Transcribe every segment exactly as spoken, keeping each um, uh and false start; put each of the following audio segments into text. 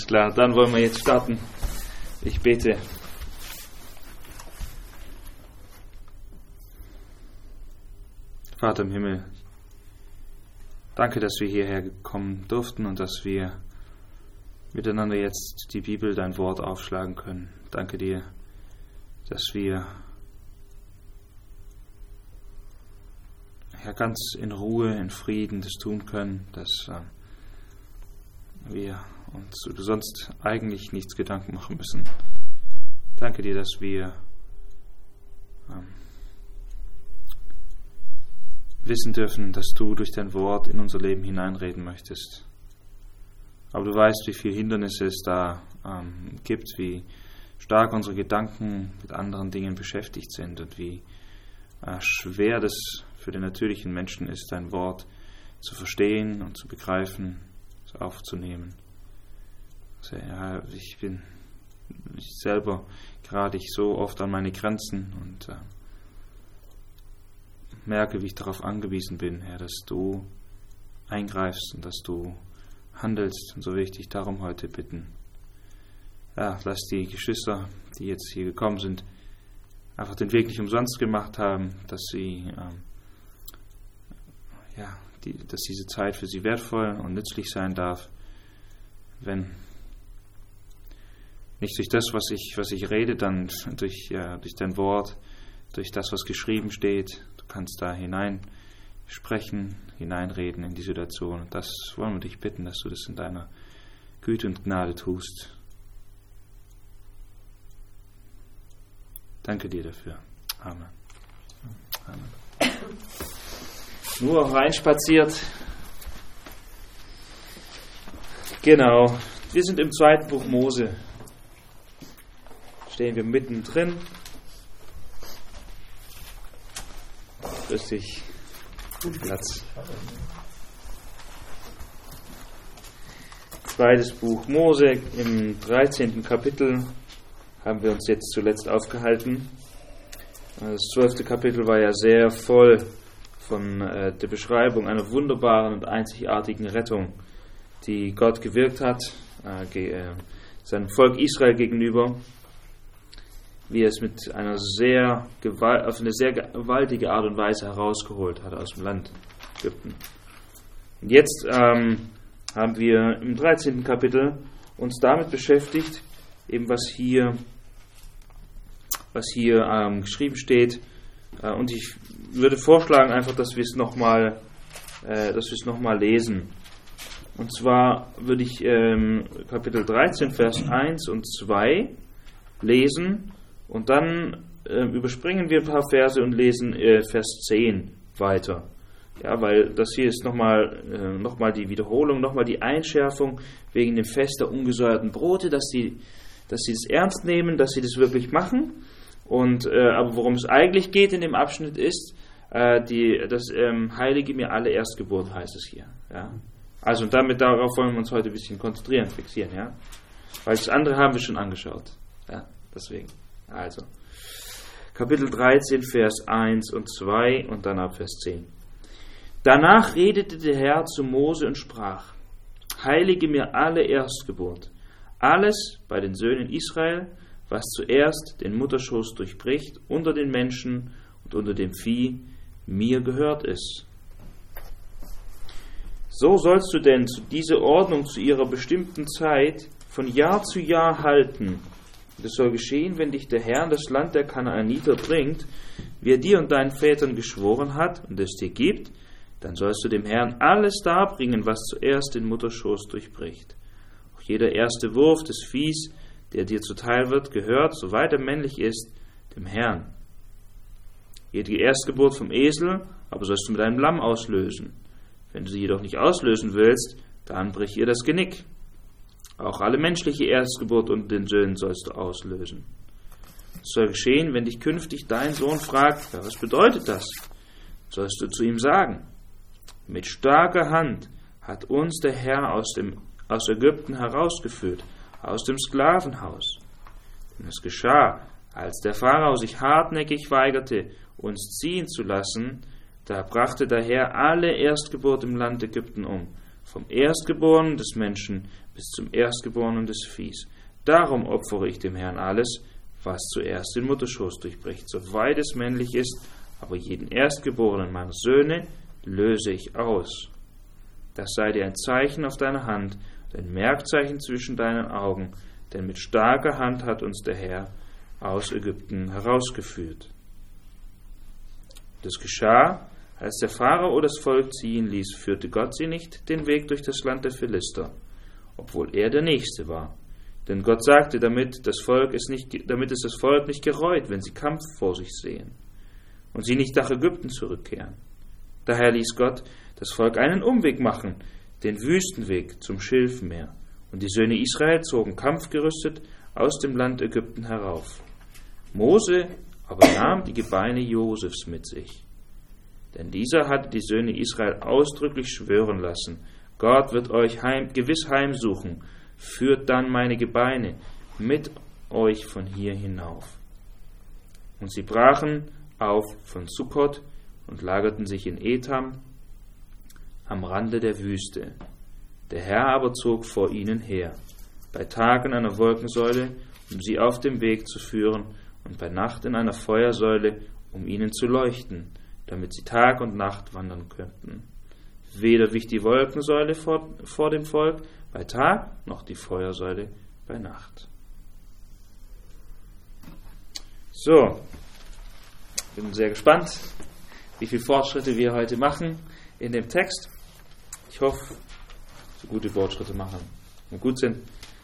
Alles klar, dann wollen wir jetzt starten. Ich bete. Vater im Himmel, danke, dass wir hierher kommen durften und dass wir miteinander jetzt die Bibel, dein Wort aufschlagen können. Danke dir, dass wir ja, ganz in Ruhe, in Frieden das tun können, dass äh, wir uns sonst eigentlich nichts Gedanken machen müssen. Danke dir, dass wir ähm, wissen dürfen, dass du durch dein Wort in unser Leben hineinreden möchtest. Aber du weißt, wie viele Hindernisse es da ähm, gibt, wie stark unsere Gedanken mit anderen Dingen beschäftigt sind und wie äh, schwer das für den natürlichen Menschen ist, dein Wort zu verstehen und zu begreifen, aufzunehmen. Also, ja, ich bin ich selber gerade ich so oft an meine Grenzen und äh, merke, wie ich darauf angewiesen bin, Herr, dass du eingreifst und dass du handelst. Und so will ich dich darum heute bitten. Ja, lass die Geschwister, die jetzt hier gekommen sind, einfach den Weg nicht umsonst gemacht haben, dass sie ähm, ja, die, dass diese Zeit für sie wertvoll und nützlich sein darf, wenn nicht durch das, was ich, was ich rede, dann durch, ja, durch dein Wort, durch das, was geschrieben steht. Du kannst da hinein sprechen, hineinreden in die Situation. Und das wollen wir dich bitten, dass du das in deiner Güte und Gnade tust. Danke dir dafür. Amen. Amen. Nur reinspaziert. Genau. Wir sind im zweiten Buch Mose. Stehen wir mittendrin. Grüß dich. Platz. Zweites Buch Mose. Im dreizehnten Kapitel haben wir uns jetzt zuletzt aufgehalten. Das zwölfte Kapitel war ja sehr voll von äh, der Beschreibung einer wunderbaren und einzigartigen Rettung, die Gott gewirkt hat, äh, ge- äh, seinem Volk Israel gegenüber, wie er es mit einer sehr gewalt- auf eine sehr gewaltige Art und Weise herausgeholt hat aus dem Land Ägypten. Und jetzt ähm, haben wir im dreizehnten Kapitel uns damit beschäftigt, eben was hier, was hier ähm, geschrieben steht. Äh, und ich würde vorschlagen einfach, dass wir es nochmal, äh, dass wir es nochmal lesen. Und zwar würde ich ähm, Kapitel dreizehn, Vers eins und zwei lesen und dann äh, überspringen wir ein paar Verse und lesen äh, Vers zehn weiter. Ja, weil das hier ist nochmal äh, noch mal die Wiederholung, nochmal die Einschärfung wegen dem Fest der ungesäuerten Brote, dass sie, dass sie es ernst nehmen, dass sie das wirklich machen. Und äh, aber worum es eigentlich geht in dem Abschnitt ist, äh, die, das ähm, Heilige mir alle Erstgeburt, heißt es hier. Ja. Also und damit darauf wollen wir uns heute ein bisschen konzentrieren, fixieren, ja. Weil das andere haben wir schon angeschaut. Ja, deswegen. Also. Kapitel dreizehn, Vers eins und zwei und dann ab Vers zehn. Danach redete der Herr zu Mose und sprach: Heilige mir alle Erstgeburt, alles bei den Söhnen Israel, was zuerst den Mutterschoß durchbricht, unter den Menschen und unter dem Vieh, mir gehört es. So sollst du denn zu dieser Ordnung zu ihrer bestimmten Zeit von Jahr zu Jahr halten. Das soll geschehen, wenn dich der Herr in das Land der Kanaaniter bringt, wie er dir und deinen Vätern geschworen hat und es dir gibt, dann sollst du dem Herrn alles darbringen, was zuerst den Mutterschoß durchbricht. Auch jeder erste Wurf des Viehs, der dir zuteil wird, gehört, soweit er männlich ist, dem Herrn. Jede Erstgeburt vom Esel aber sollst du mit einem Lamm auslösen. Wenn du sie jedoch nicht auslösen willst, dann brich ihr das Genick. Auch alle menschliche Erstgeburt unter den Söhnen sollst du auslösen. Es soll geschehen, wenn dich künftig dein Sohn fragt, ja, was bedeutet das? Sollst du zu ihm sagen: Mit starker Hand hat uns der Herr aus, dem, aus Ägypten herausgeführt, aus dem Sklavenhaus. Denn es geschah, als der Pharao sich hartnäckig weigerte, uns ziehen zu lassen, da brachte der Herr alle Erstgeburt im Land Ägypten um, vom Erstgeborenen des Menschen bis zum Erstgeborenen des Viehs. Darum opfere ich dem Herrn alles, was zuerst den Mutterschoß durchbricht, soweit es männlich ist, aber jeden Erstgeborenen meiner Söhne löse ich aus. Das sei dir ein Zeichen auf deiner Hand, ein Merkzeichen zwischen deinen Augen, denn mit starker Hand hat uns der Herr aus Ägypten herausgeführt. Das geschah, als der Pharao das Volk ziehen ließ, führte Gott sie nicht den Weg durch das Land der Philister, obwohl er der Nächste war. Denn Gott sagte, damit, das Volk es nicht, damit es das Volk nicht gereut, wenn sie Kampf vor sich sehen und sie nicht nach Ägypten zurückkehren. Daher ließ Gott das Volk einen Umweg machen, den Wüstenweg zum Schilfmeer. Und die Söhne Israel zogen kampfgerüstet aus dem Land Ägypten herauf. Mose aber nahm die Gebeine Josefs mit sich. Denn dieser hatte die Söhne Israel ausdrücklich schwören lassen, Gott wird euch heim, gewiss heimsuchen, führt dann meine Gebeine mit euch von hier hinauf. Und sie brachen auf von Sukkot und lagerten sich in Etam am Rande der Wüste. Der Herr aber zog vor ihnen her, bei Tag in einer Wolkensäule, um sie auf dem Weg zu führen, und bei Nacht in einer Feuersäule, um ihnen zu leuchten, damit sie Tag und Nacht wandern könnten. Weder wich die Wolkensäule vor, vor dem Volk bei Tag, noch die Feuersäule bei Nacht. So, bin sehr gespannt, wie viele Fortschritte wir heute machen in dem Text. Ich hoffe, so gute Fortschritte machen und gut sind.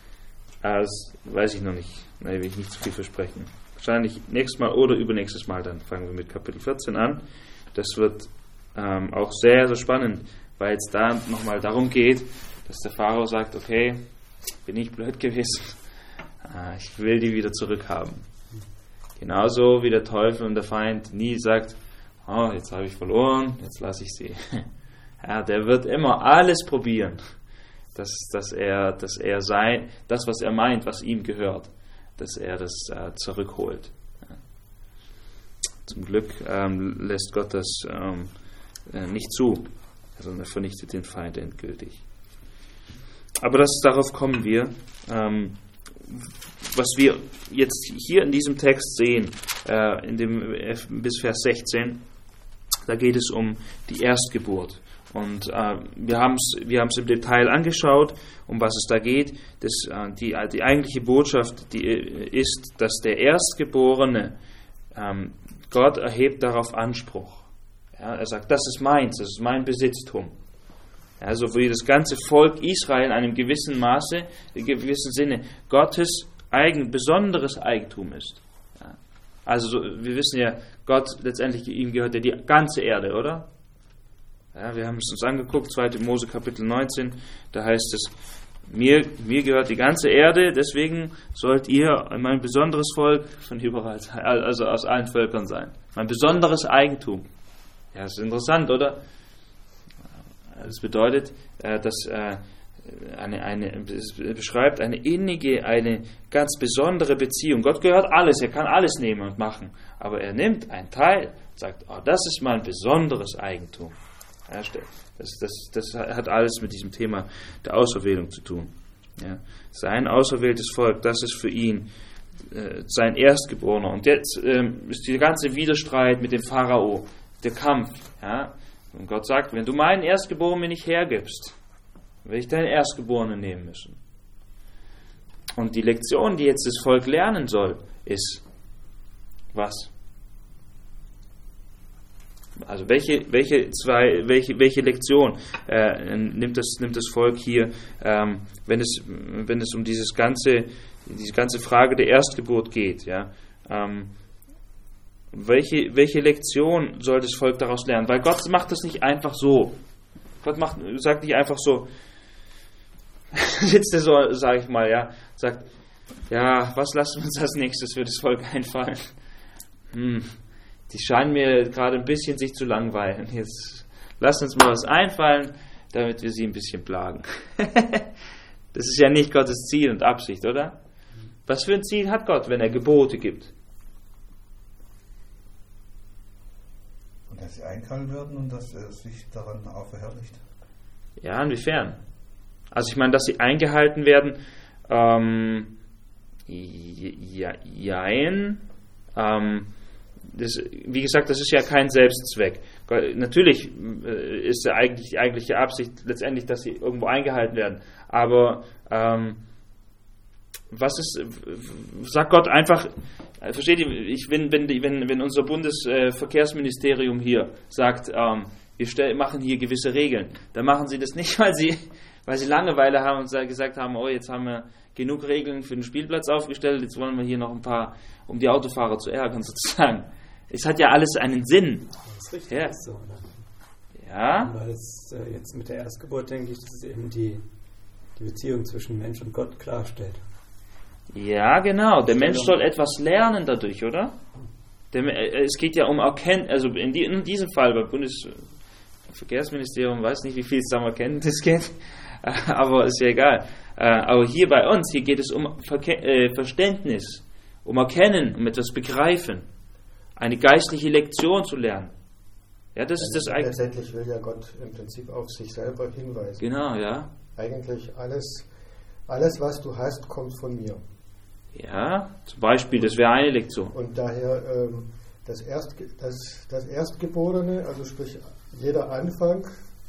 Das weiß ich noch nicht. Da will ich nicht zu viel versprechen. Wahrscheinlich nächstes Mal oder übernächstes Mal, dann fangen wir mit Kapitel vierzehn an. Das wird ähm, auch sehr, sehr spannend, weil es da nochmal darum geht, dass der Pharao sagt, okay, bin ich blöd gewesen, ah, ich will die wieder zurückhaben. Genauso wie der Teufel und der Feind nie sagt, oh, jetzt habe ich verloren, jetzt lasse ich sie. Ja, der wird immer alles probieren, dass, dass er, dass er sein, das, was er meint, was ihm gehört, dass er das äh, zurückholt. Ja. Zum Glück ähm, lässt Gott das ähm, äh, nicht zu, sondern er vernichtet den Feind endgültig. Aber das, darauf kommen wir. Ähm, was wir jetzt hier in diesem Text sehen, äh, in dem bis Vers sechzehn, da geht es um die Erstgeburt. Und äh, wir haben es wir haben's im Detail angeschaut, um was es da geht. Das, äh, die, die eigentliche Botschaft die ist, dass der Erstgeborene, ähm, Gott erhebt darauf Anspruch. Ja, er sagt, das ist meins, das ist mein Besitztum. Ja, so wie das ganze Volk Israel in einem gewissen Maße, in gewissem Sinne, Gottes eigen, besonderes Eigentum ist. Ja, also so, wir wissen ja, Gott letztendlich, ihm gehört ja die ganze Erde, oder? Ja, wir haben es uns angeguckt, zweite Mose Kapitel neunzehn, da heißt es, mir, mir gehört die ganze Erde, deswegen sollt ihr mein besonderes Volk von überall, also aus allen Völkern sein. Mein besonderes Eigentum. Ja, das ist interessant, oder? Das bedeutet, dass eine, eine, es beschreibt eine innige, eine ganz besondere Beziehung. Gott gehört alles, er kann alles nehmen und machen, aber er nimmt einen Teil, sagt, oh, das ist mein besonderes Eigentum. Ja, das, das, das hat alles mit diesem Thema der Auserwählung zu tun. Ja, sein auserwähltes Volk, das ist für ihn äh, sein Erstgeborener. Und jetzt äh, ist der ganze Widerstreit mit dem Pharao, der Kampf. Ja? Und Gott sagt, wenn du meinen Erstgeborenen mir nicht hergibst, werde ich deinen Erstgeborenen nehmen müssen. Und die Lektion, die jetzt das Volk lernen soll, ist, was? Also welche, welche zwei, welche, welche Lektion äh, nimmt das, nimmt das Volk hier, ähm, wenn es, wenn es um dieses ganze, diese ganze Frage der Erstgeburt geht, ja? Ähm, welche, welche Lektion soll das Volk daraus lernen? Weil Gott macht das nicht einfach so. Gott macht, sagt nicht einfach so, sitzt er so, sage ich mal, ja, sagt, ja, was lassen wir uns als nächstes für das Volk einfallen? Hm. Die scheinen mir gerade ein bisschen sich zu langweilen. Jetzt lasst uns mal was einfallen, damit wir sie ein bisschen plagen. Das ist ja nicht Gottes Ziel und Absicht, oder? Was für ein Ziel hat Gott, wenn er Gebote gibt? Und dass sie eingehalten werden und dass er sich daran auch verherrlicht. Ja, inwiefern? Also ich meine, dass sie eingehalten werden, ähm, ja, jein, ähm, das, wie gesagt, das ist ja kein Selbstzweck. Natürlich ist ja eigentlich die eigentliche Absicht letztendlich, dass sie irgendwo eingehalten werden. Aber ähm, was ist, sagt Gott einfach, versteht ihr, ich, wenn, wenn, wenn, wenn unser Bundesverkehrsministerium hier sagt, ähm, wir stell, machen hier gewisse Regeln, dann machen sie das nicht, weil sie, weil sie Langeweile haben und gesagt haben, oh, jetzt haben wir genug Regeln für den Spielplatz aufgestellt, jetzt wollen wir hier noch ein paar, um die Autofahrer zu ärgern sozusagen. Es hat ja alles einen Sinn. Das ist richtig, ja. Ist so, oder? Ja. Weil es äh, jetzt mit der Erstgeburt, denke ich, dass es eben die, die Beziehung zwischen Mensch und Gott klarstellt. Ja, genau. Der Mensch soll etwas lernen dadurch, oder? Der, äh, es geht ja um Erkenntnis, also in, die, in diesem Fall beim Bundesverkehrsministerium, weiß nicht, wie viel es da um Erkenntnis geht, aber ist ja egal. Äh, aber hier bei uns, hier geht es um Verke- äh, Verständnis, um Erkennen, um etwas begreifen. Eine geistliche Lektion zu lernen. Ja, das ist das eigentlich. Letztendlich will ja Gott im Prinzip auf sich selber hinweisen. Genau, ja. Eigentlich alles, alles, was du hast, kommt von mir. Ja, zum Beispiel, das wäre eine Lektion. Und daher ähm, das, Erst, das, das Erstgeborene, also sprich jeder Anfang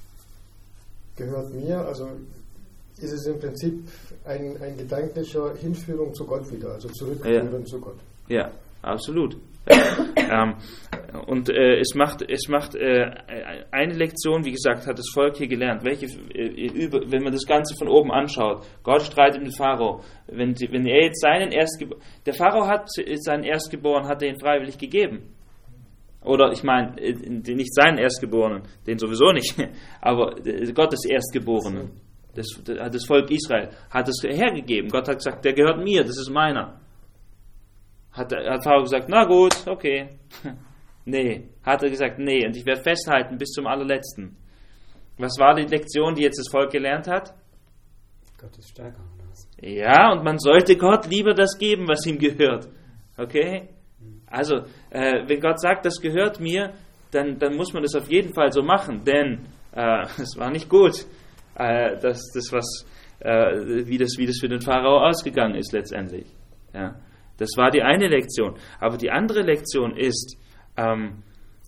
gehört mir, also ist es im Prinzip ein, ein gedanklicher Hinführung zu Gott wieder, also zurückführen ja. zu Gott. Ja, absolut. ähm, und äh, es macht, es macht äh, eine Lektion, wie gesagt, hat das Volk hier gelernt, welche, äh, über, wenn man das Ganze von oben anschaut. Gott streitet mit dem Pharao. Wenn, wenn er jetzt seinen Erstgeborenen, der Pharao hat seinen Erstgeborenen, hat er ihn freiwillig gegeben. Oder ich meine, nicht seinen Erstgeborenen, den sowieso nicht, aber Gottes Erstgeborenen, das, das Volk Israel, hat es hergegeben. Gott hat gesagt, der gehört mir, das ist meiner. Hat, hat Pharao gesagt, na gut, okay. Nee, hat er gesagt, nee, und ich werde festhalten bis zum allerletzten. Was war die Lektion, die jetzt das Volk gelernt hat? Gott ist stärker, oder was? Ja, und man sollte Gott lieber das geben, was ihm gehört. Okay? Also, äh, wenn Gott sagt, das gehört mir, dann, dann muss man das auf jeden Fall so machen, denn äh, es war nicht gut, äh, dass das was, äh, wie das, wie das für den Pharao ausgegangen ist letztendlich. Ja. Das war die eine Lektion. Aber die andere Lektion ist, ähm,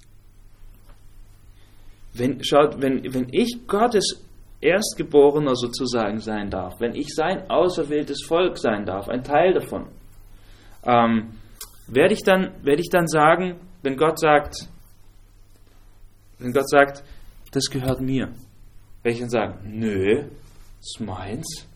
wenn, schaut, wenn, wenn ich Gottes Erstgeborener sozusagen sein darf, wenn ich sein auserwähltes Volk sein darf, ein Teil davon, ähm, werde ich dann, werde ich dann sagen, wenn Gott sagt, wenn Gott sagt, das gehört mir, werde ich dann sagen, nö, das ist meins.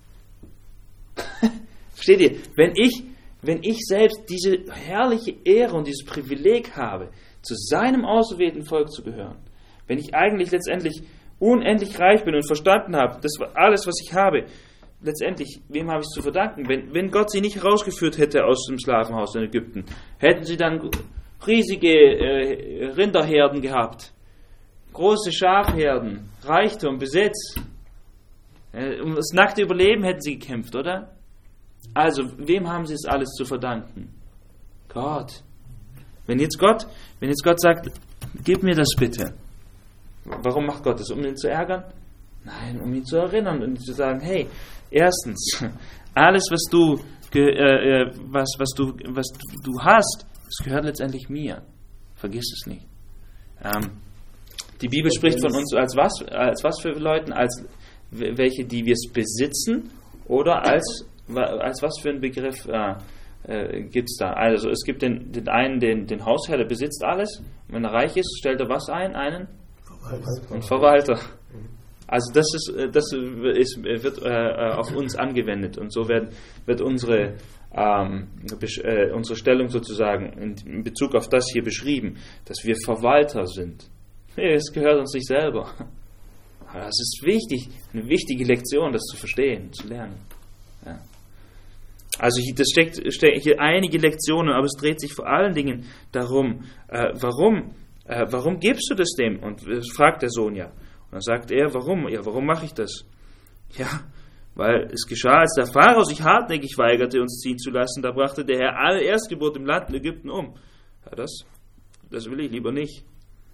Versteht ihr? Wenn ich Wenn ich selbst diese herrliche Ehre und dieses Privileg habe, zu seinem auserwählten Volk zu gehören, wenn ich eigentlich letztendlich unendlich reich bin und verstanden habe, das war alles, was ich habe, letztendlich, wem habe ich es zu verdanken? Wenn, wenn Gott sie nicht herausgeführt hätte aus dem Sklavenhaus in Ägypten, hätten sie dann riesige äh, Rinderherden gehabt, große Schafherden, Reichtum, Besitz. Äh, um das nackte Überleben hätten sie gekämpft, oder? Also, wem haben sie es alles zu verdanken? Gott. Wenn jetzt Gott, wenn jetzt Gott sagt, gib mir das bitte. Warum macht Gott das? Um ihn zu ärgern? Nein, um ihn zu erinnern und zu sagen, hey, erstens, alles, was du, äh, was, was du, was du hast, das gehört letztendlich mir. Vergiss es nicht. Ähm, die Bibel spricht von uns als was, als was für Leuten? Als welche, die wir es besitzen oder als Als was für einen Begriff äh, äh, gibt es da? Also es gibt den, den einen, den, den Hausherr, der besitzt alles. Wenn er reich ist, stellt er was ein? Einen? Verwalter. Einen Verwalter. Also das ist, das ist, wird äh, auf uns angewendet und so wird, wird unsere, ähm, äh, unsere Stellung sozusagen in, in Bezug auf das hier beschrieben, dass wir Verwalter sind. Nee, es gehört uns nicht selber. Aber das ist wichtig, eine wichtige Lektion, das zu verstehen, zu lernen. Ja. Also hier, das steckt, steckt hier einige Lektionen, aber es dreht sich vor allen Dingen darum, äh, warum, äh, warum gibst du das dem? Und das fragt der Sohn ja. Und dann sagt er, warum? Ja, warum mache ich das? Ja, weil es geschah, als der Pharao sich hartnäckig weigerte, uns ziehen zu lassen, da brachte der Herr alle Erstgeburt im Land Ägypten um. Ja, das, das will ich lieber nicht.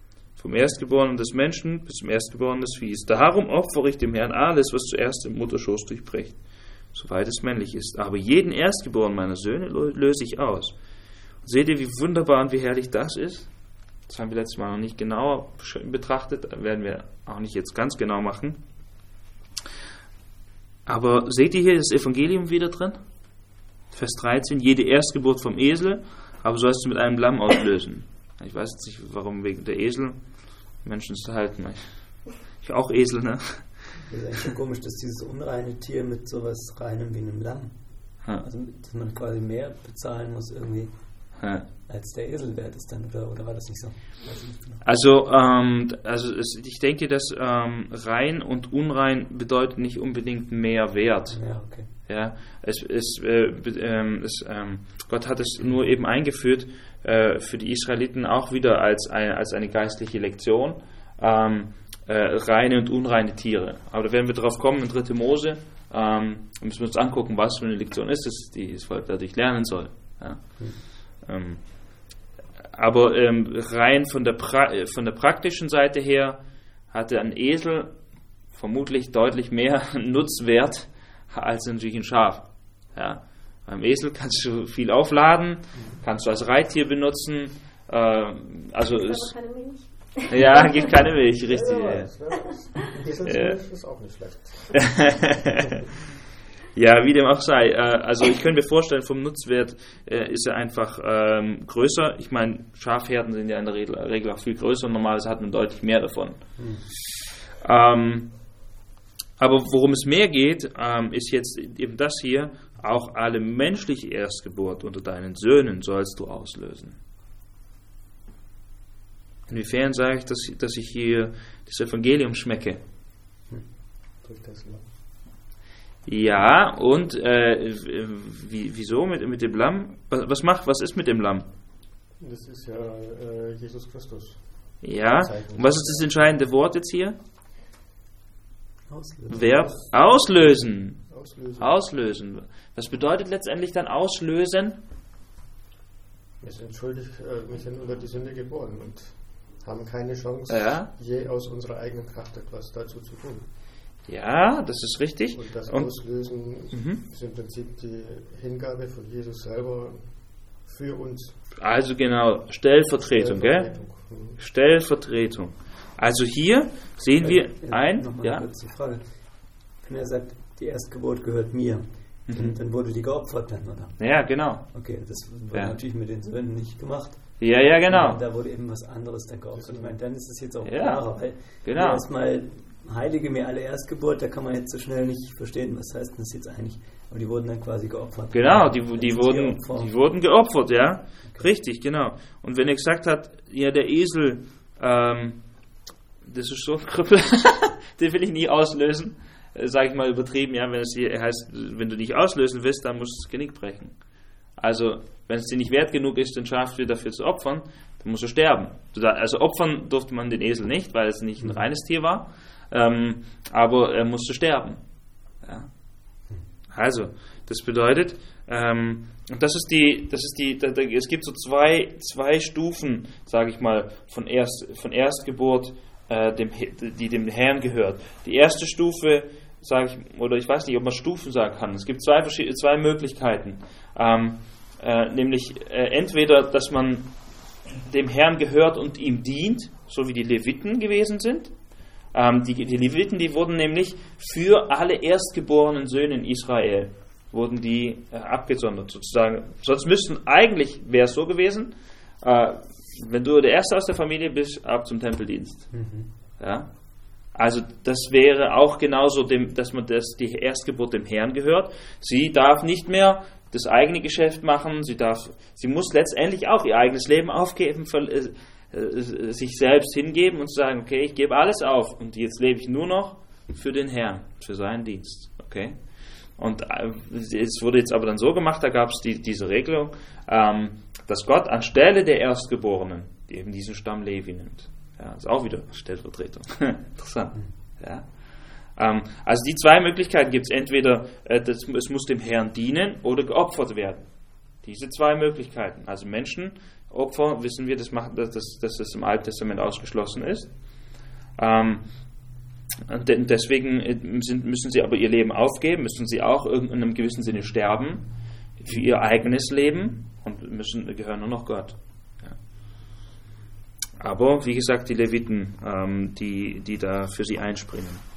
vom Erstgeborenen des Menschen bis zum Erstgeborenen des Viehs. Darum opfere ich dem Herrn alles, was zuerst im Mutterschoß durchbricht, soweit es männlich ist. Aber jeden Erstgeborenen meiner Söhne löse ich aus. Und seht ihr, wie wunderbar und wie herrlich das ist? Das haben wir letztes Mal noch nicht genauer betrachtet, werden wir auch nicht jetzt ganz genau machen. Aber seht ihr hier das Evangelium wieder drin? Vers dreizehn, jede Erstgeburt vom Esel, aber sollst du mit einem Lamm auslösen. Ich weiß jetzt nicht, warum wegen der Esel Menschen zu halten. Ich, ich auch Esel, ne? Das ist eigentlich schon komisch, dass dieses unreine Tier mit sowas reinem wie einem Lamm, ha. also dass man quasi mehr bezahlen muss irgendwie, ha. als der Esel wert ist dann, oder, oder war das nicht so? Nicht genau. Also, ähm, also es, ich denke, dass ähm, rein und unrein bedeutet nicht unbedingt mehr Wert. Ja, okay. Ja, es, es, äh, äh, es, ähm, Gott hat es nur eben eingeführt äh, für die Israeliten auch wieder als eine, als eine geistliche Lektion, ähm, äh, reine und unreine Tiere. Aber da werden wir drauf kommen in dritte Mose, ähm, müssen wir uns angucken, was für eine Lektion ist es, die das Volk dadurch lernen soll. Ja. Mhm. Ähm, aber ähm, rein von der, pra- von der praktischen Seite her hatte ein Esel vermutlich deutlich mehr Nutzwert als natürlich ein Schaf. Ja. Beim Esel kannst du viel aufladen, kannst du als Reittier benutzen. Äh, also gibt es, aber keine Milch. Ja, gibt keine Milch, richtig. Ja, Ja, Eselsmilch ist auch nicht schlecht. Ja, wie dem auch sei. Äh, also ich könnte mir vorstellen, vom Nutzwert äh, ist er einfach ähm, größer. Ich meine, Schafherden sind ja in der Regel, Regel auch viel größer und normalerweise hat man deutlich mehr davon. Hm. Ähm, aber worum es mehr geht, ähm, ist jetzt eben das hier, auch alle menschliche Erstgeburt unter deinen Söhnen sollst du auslösen. Inwiefern sage ich, dass, dass ich hier das Evangelium schmecke? Hm. Durch das Lamm. Ja, und äh, wie, wieso mit, mit dem Lamm? Was, was macht, was ist mit dem Lamm? Das ist ja äh, Jesus Christus. Ja, und was ist das entscheidende Wort jetzt hier? Auslösen. Verb auslösen. Auslösen. Auslösen. Was bedeutet letztendlich dann auslösen? Wir sind schuldig, äh, wir sind unter die Sünde geboren und haben keine Chance, Ja. je aus unserer eigenen Kraft etwas dazu zu tun. Ja, das ist richtig. Und das Und, Auslösen mhm. ist im Prinzip die Hingabe von Jesus selber für uns. Also genau, Stellvertretung, gell? Mhm. Stellvertretung. Also hier sehen wir Ja, ein, Nochmal ja, eine kurze Frage. Wenn er sagt, die Erstgeburt gehört mir, Mhm. dann, dann wurde die geopfert dann, oder? ja, genau. Okay, das wurde Ja. natürlich mit den Söhnen nicht gemacht. Ja, ja, genau. Da wurde eben was anderes dann geopfert. Ich meine, dann ist es jetzt auch Ja, klarer, weil genau. erstmal heilige mir alle Erstgeburt, da kann man jetzt so schnell nicht verstehen, was heißt das jetzt eigentlich. Aber die wurden dann quasi geopfert. Genau, die, die, Als wurden, Tieropfer. die wurden geopfert, ja. Okay. Richtig, genau. Und wenn er gesagt hat, ja, der Esel, ähm, das ist so ein Krüppel, den will ich nie auslösen, äh, sage ich mal übertrieben, ja, wenn es hier heißt, wenn du nicht auslösen willst, dann musst du das Genick brechen. Also, wenn es dir nicht wert genug ist, den Schaf wieder dafür zu opfern, dann musst du sterben. Du da, also opfern durfte man den Esel nicht, weil es nicht ein reines Tier war, ähm, aber er musste sterben. Ja. Also, das bedeutet, ähm, das ist die, das ist die, da, da, es gibt so zwei, zwei Stufen, sage ich mal, von, Erst, von Erstgeburt, äh, dem, die dem Herrn gehört. Die erste Stufe, sage ich, oder ich weiß nicht, ob man Stufen sagen kann. Es gibt zwei verschiedene, zwei Möglichkeiten, ähm, äh, nämlich äh, entweder, dass man dem Herrn gehört und ihm dient, so wie die Leviten gewesen sind. Ähm, die, die Leviten, die wurden nämlich für alle erstgeborenen Söhne in Israel wurden die äh, abgesondert sozusagen. Sonst müssten eigentlich, wäre es so gewesen, äh, wenn du der Erste aus der Familie bist, ab zum Tempeldienst. Mhm. Ja? Also das wäre auch genauso, dem, dass man das, die Erstgeburt dem Herrn gehört. Sie darf nicht mehr das eigene Geschäft machen, sie darf, sie muss letztendlich auch ihr eigenes Leben aufgeben, äh, äh, sich selbst hingeben und sagen, okay, ich gebe alles auf und jetzt lebe ich nur noch für den Herrn, für seinen Dienst. Okay? Und äh, es wurde jetzt aber dann so gemacht, da gab es die, diese Regelung, ähm, dass Gott anstelle der Erstgeborenen eben diesen Stamm Levi nimmt. Ja, ist auch wieder Stellvertretung. Interessant. Ja. Ähm, also die zwei Möglichkeiten gibt es. Entweder äh, das, es muss dem Herrn dienen oder geopfert werden. Diese zwei Möglichkeiten. Also Menschenopfer, wissen wir, dass das, dass, dass das im Alten Testament ausgeschlossen ist. Ähm, deswegen sind, müssen sie aber ihr Leben aufgeben, müssen sie auch in einem gewissen Sinne sterben für ihr eigenes Leben und müssen, gehören nur noch Gott. Ja. Aber wie gesagt, die Leviten, ähm, die, die da für sie einspringen.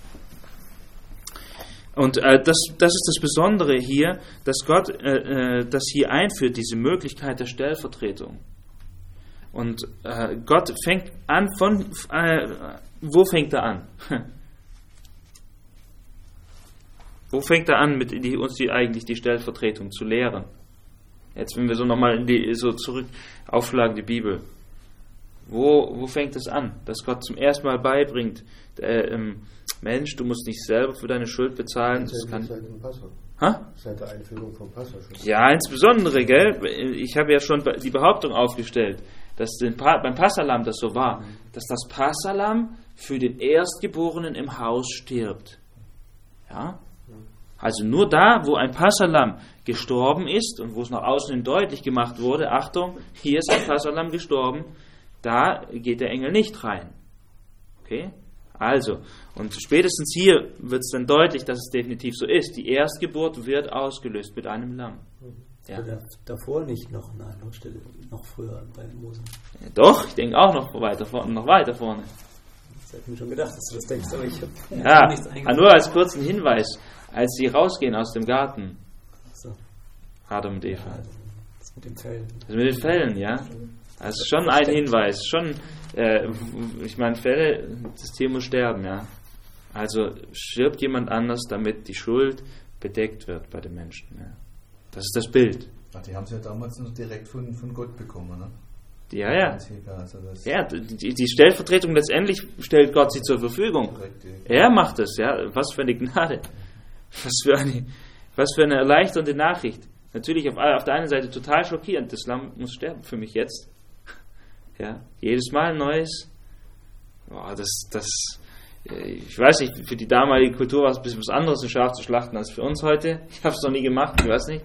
Und äh, das, das ist das Besondere hier, dass Gott äh, das hier einführt, diese Möglichkeit der Stellvertretung. Und äh, Gott fängt an von, äh, wo fängt er an? Wo fängt er an, mit die, uns die, eigentlich die Stellvertretung zu lehren? Jetzt, wenn wir so nochmal so zurück aufschlagen, die Bibel. Wo, wo fängt es an, dass Gott zum ersten Mal beibringt, äh, ähm, Mensch, du musst nicht selber für deine Schuld bezahlen. Das kann seit dem Passa. Ha? Seit der Einführung vom Passa schon. Ja, insbesondere, gell? Ich habe ja schon die Behauptung aufgestellt, dass den pa- beim Passalam das so war, mhm. dass das Passalam für den Erstgeborenen im Haus stirbt. Ja? Also nur da, wo ein Passalam gestorben ist und wo es nach außen hin deutlich gemacht wurde, Achtung, hier ist ein Passalam gestorben, da geht der Engel nicht rein. Okay? Also, und spätestens hier wird es dann deutlich, dass es definitiv so ist. Die Erstgeburt wird ausgelöst mit einem Lamm. Ja. Oder davor nicht noch, nein, noch, Stelle, noch früher bei Mose. Ja, doch, ich denke auch noch weiter vorne, noch weiter vorne. Das hätte ich mir schon gedacht, dass du das denkst, aber ich habe ja, nichts ja, nur als kurzen Hinweis, als sie rausgehen aus dem Garten, so. Adam und Eva. Ja, das mit den Fällen. Das mit den Fällen, ja. Das ist schon ein Hinweis, schon, äh, ich meine, Fälle, das Tier muss sterben, ja. Also stirbt jemand anders, damit die Schuld bedeckt wird bei den Menschen, ja. Das ist das Bild. Ach, die haben es ja damals noch direkt von, von Gott bekommen, ne? Ja, ja. Also das ja, die, die Stellvertretung letztendlich stellt Gott sie zur Verfügung. direkt, ja. Er macht es, ja. Was für eine Gnade. Was für eine, was für eine erleichternde Nachricht. Natürlich auf, auf der einen Seite total schockierend. Das Lamm muss sterben für mich jetzt. Ja, jedes Mal ein neues. Boah, das, das, ich weiß nicht, für die damalige Kultur war es ein bisschen was anderes, ein Schaf zu schlachten als für uns heute. Ich habe es noch nie gemacht, ich weiß nicht.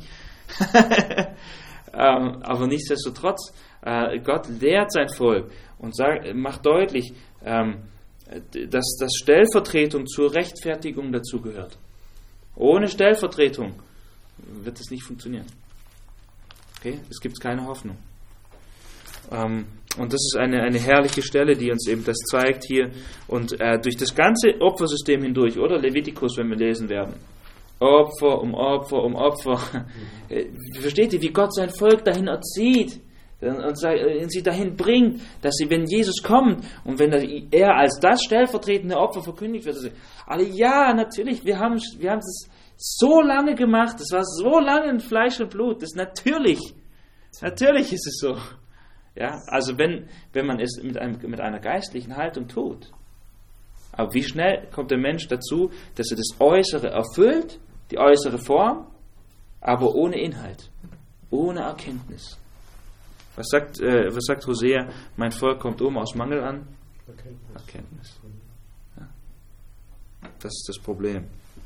ähm, aber nichtsdestotrotz, äh, Gott lehrt sein Volk und sagt, macht deutlich, ähm, dass, dass Stellvertretung zur Rechtfertigung dazugehört. Ohne Stellvertretung wird es nicht funktionieren. Okay? Es gibt keine Hoffnung. Ähm, und das ist eine, eine herrliche Stelle, die uns eben das zeigt hier. Und äh, durch das ganze Opfersystem hindurch, oder Levitikus, wenn wir lesen werden. Opfer um Opfer um Opfer. Mhm. Versteht ihr, wie Gott sein Volk dahin erzieht und sie dahin bringt, dass sie, wenn Jesus kommt und wenn er als das stellvertretende Opfer verkündigt wird, also, alle, ja, natürlich, wir haben, wir haben es so lange gemacht, es war so lange in Fleisch und Blut, das ist natürlich, natürlich ist es so. Ja, also wenn, wenn man es mit, einem, mit einer geistlichen Haltung tut. Aber wie schnell kommt der Mensch dazu, dass er das Äußere erfüllt, die äußere Form, aber ohne Inhalt, ohne Erkenntnis. Was sagt, äh, was sagt Hosea? Mein Volk kommt um aus Mangel an Erkenntnis. Erkenntnis. Ja. Das ist das Problem.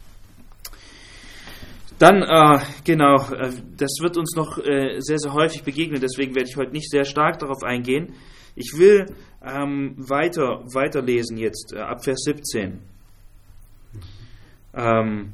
Dann, äh, genau, äh, das wird uns noch äh, sehr, sehr häufig begegnen, deswegen werde ich heute nicht sehr stark darauf eingehen. Ich will ähm, weiter weiterlesen jetzt, äh, ab Vers siebzehn. Ähm,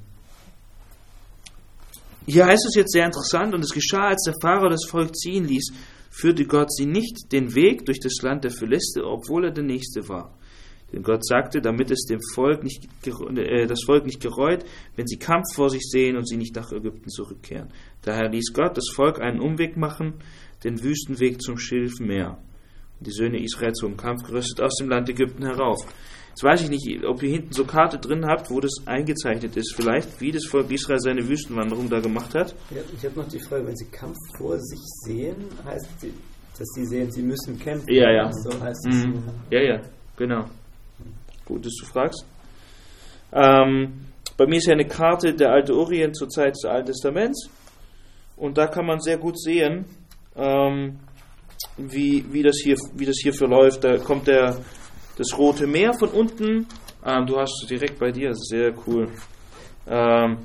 hier heißt es jetzt sehr interessant, und es geschah, als der Pharao das Volk ziehen ließ, führte Gott sie nicht den Weg durch das Land der Philister, obwohl er der Nächste war. Denn Gott sagte, damit es dem Volk nicht, äh, das Volk nicht gereut, wenn sie Kampf vor sich sehen und sie nicht nach Ägypten zurückkehren. Daher ließ Gott das Volk einen Umweg machen, den Wüstenweg zum Schilfmeer. Und die Söhne Israel zogen kampfgerüstet aus dem Land Ägypten herauf. Jetzt weiß ich nicht, ob ihr hinten so Karte drin habt, wo das eingezeichnet ist, vielleicht, wie das Volk Israel seine Wüstenwanderung da gemacht hat. Ja, ich habe noch die Frage, wenn sie Kampf vor sich sehen, heißt das, dass sie sehen, sie müssen kämpfen. Ja, ja. So heißt es. Mhm. Ja, ja, genau. Gut, dass du fragst. Ähm, bei mir ist ja eine Karte der Alte Orient zur Zeit des Alten Testaments. Und da kann man sehr gut sehen, ähm, wie, wie, das hier, wie das hier verläuft. Da kommt der, das Rote Meer von unten. Ähm, du hast es direkt bei dir, sehr cool. Ähm,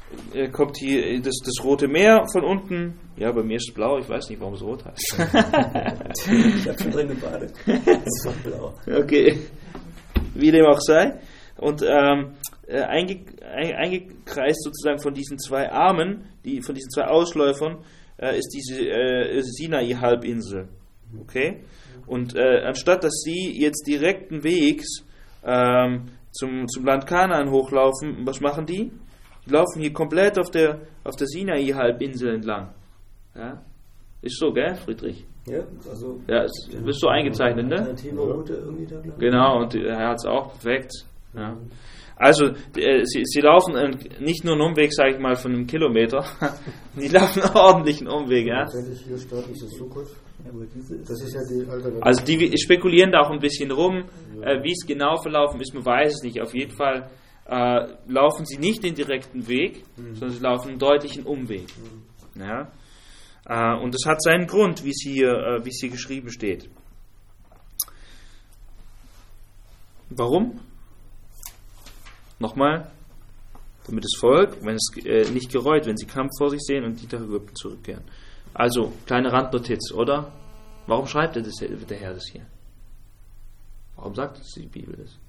äh, kommt hier das, das Rote Meer von unten. Ja, bei mir ist es blau, ich weiß nicht, warum es rot heißt. Ich habe schon drin gebadet. Es war blau. Okay, wie dem auch sei. Und ähm, äh, einge, ein, eingekreist sozusagen von diesen zwei Armen, die, von diesen zwei Ausläufern, äh, ist diese äh, Sinai-Halbinsel. Okay? Und äh, anstatt dass sie jetzt direkten Wegs ähm, zum, zum Land Kanaan hochlaufen, was machen die? Die laufen hier komplett auf der, auf der Sinai-Halbinsel entlang. Ja? Ist so, gell, Friedrich? Ja, also. Ja, es bist so eingezeichnet, ne? Alternative Route irgendwie da, glaube ich. Genau, und er hat es auch perfekt. Ja. Also, äh, sie, sie laufen äh, nicht nur einen Umweg, sage ich mal, von einem Kilometer, die laufen einen ordentlichen Umweg, ja. Tatsächlich hier steht diese Sukkot. Das ist ja die Alternative. Also, die spekulieren da auch ein bisschen rum, äh, wie es genau verlaufen ist, man weiß es nicht. Auf jeden Fall äh, laufen sie nicht den direkten Weg, mhm. sondern sie laufen einen deutlichen Umweg. Mhm. Ja. Äh, und das hat seinen Grund, wie es hier, äh, wie es hier geschrieben steht. Warum? Nochmal, damit das Volk, wenn es äh, nicht gereut, wenn sie Kampf vor sich sehen und die nach Ägypten zurückkehren. Also, kleine Randnotiz, oder? Warum schreibt er das, der Herr das hier? Warum sagt es die Bibel das?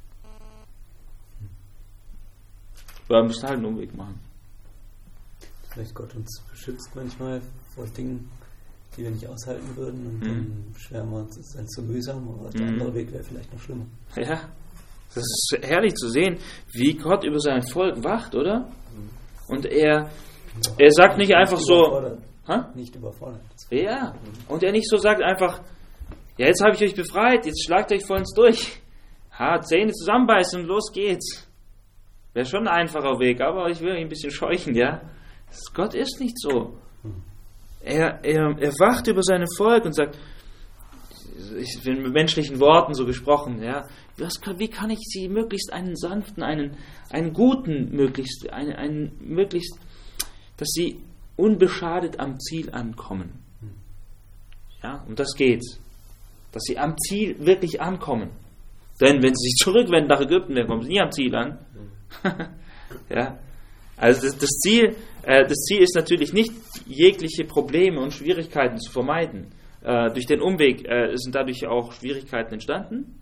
Wir müssen halt einen Umweg machen. Vielleicht Gott uns beschützt manchmal vor Dingen, die wir nicht aushalten würden, und mhm. dann beschweren wir uns, es ist dann zu mühsam, aber der mhm. andere Weg wäre vielleicht noch schlimmer. Ja. Das ist herrlich zu sehen, wie Gott über sein Volk wacht, oder? Und er, er sagt nicht einfach so... Ha? Nicht überfordert. Ja, und er nicht so sagt einfach, ja, jetzt habe ich euch befreit, jetzt schlagt euch vollends durch. Ha, Zähne zusammenbeißen und los geht's. Wäre schon ein einfacher Weg, aber ich will ihn ein bisschen scheuchen, ja? Gott ist nicht so. Er, er, er wacht über sein Volk und sagt, ich bin mit menschlichen Worten so gesprochen, ja, was, wie kann ich sie möglichst einen sanften, einen, einen guten, möglichst, einen, einen möglichst, dass sie unbeschadet am Ziel ankommen. Ja, und das geht. Dass sie am Ziel wirklich ankommen. Denn wenn sie sich zurückwenden nach Ägypten, dann kommen sie nie am Ziel an. Ja, also das, das Ziel, äh, das Ziel ist natürlich nicht, jegliche Probleme und Schwierigkeiten zu vermeiden. Äh, durch den Umweg äh, sind dadurch auch Schwierigkeiten entstanden.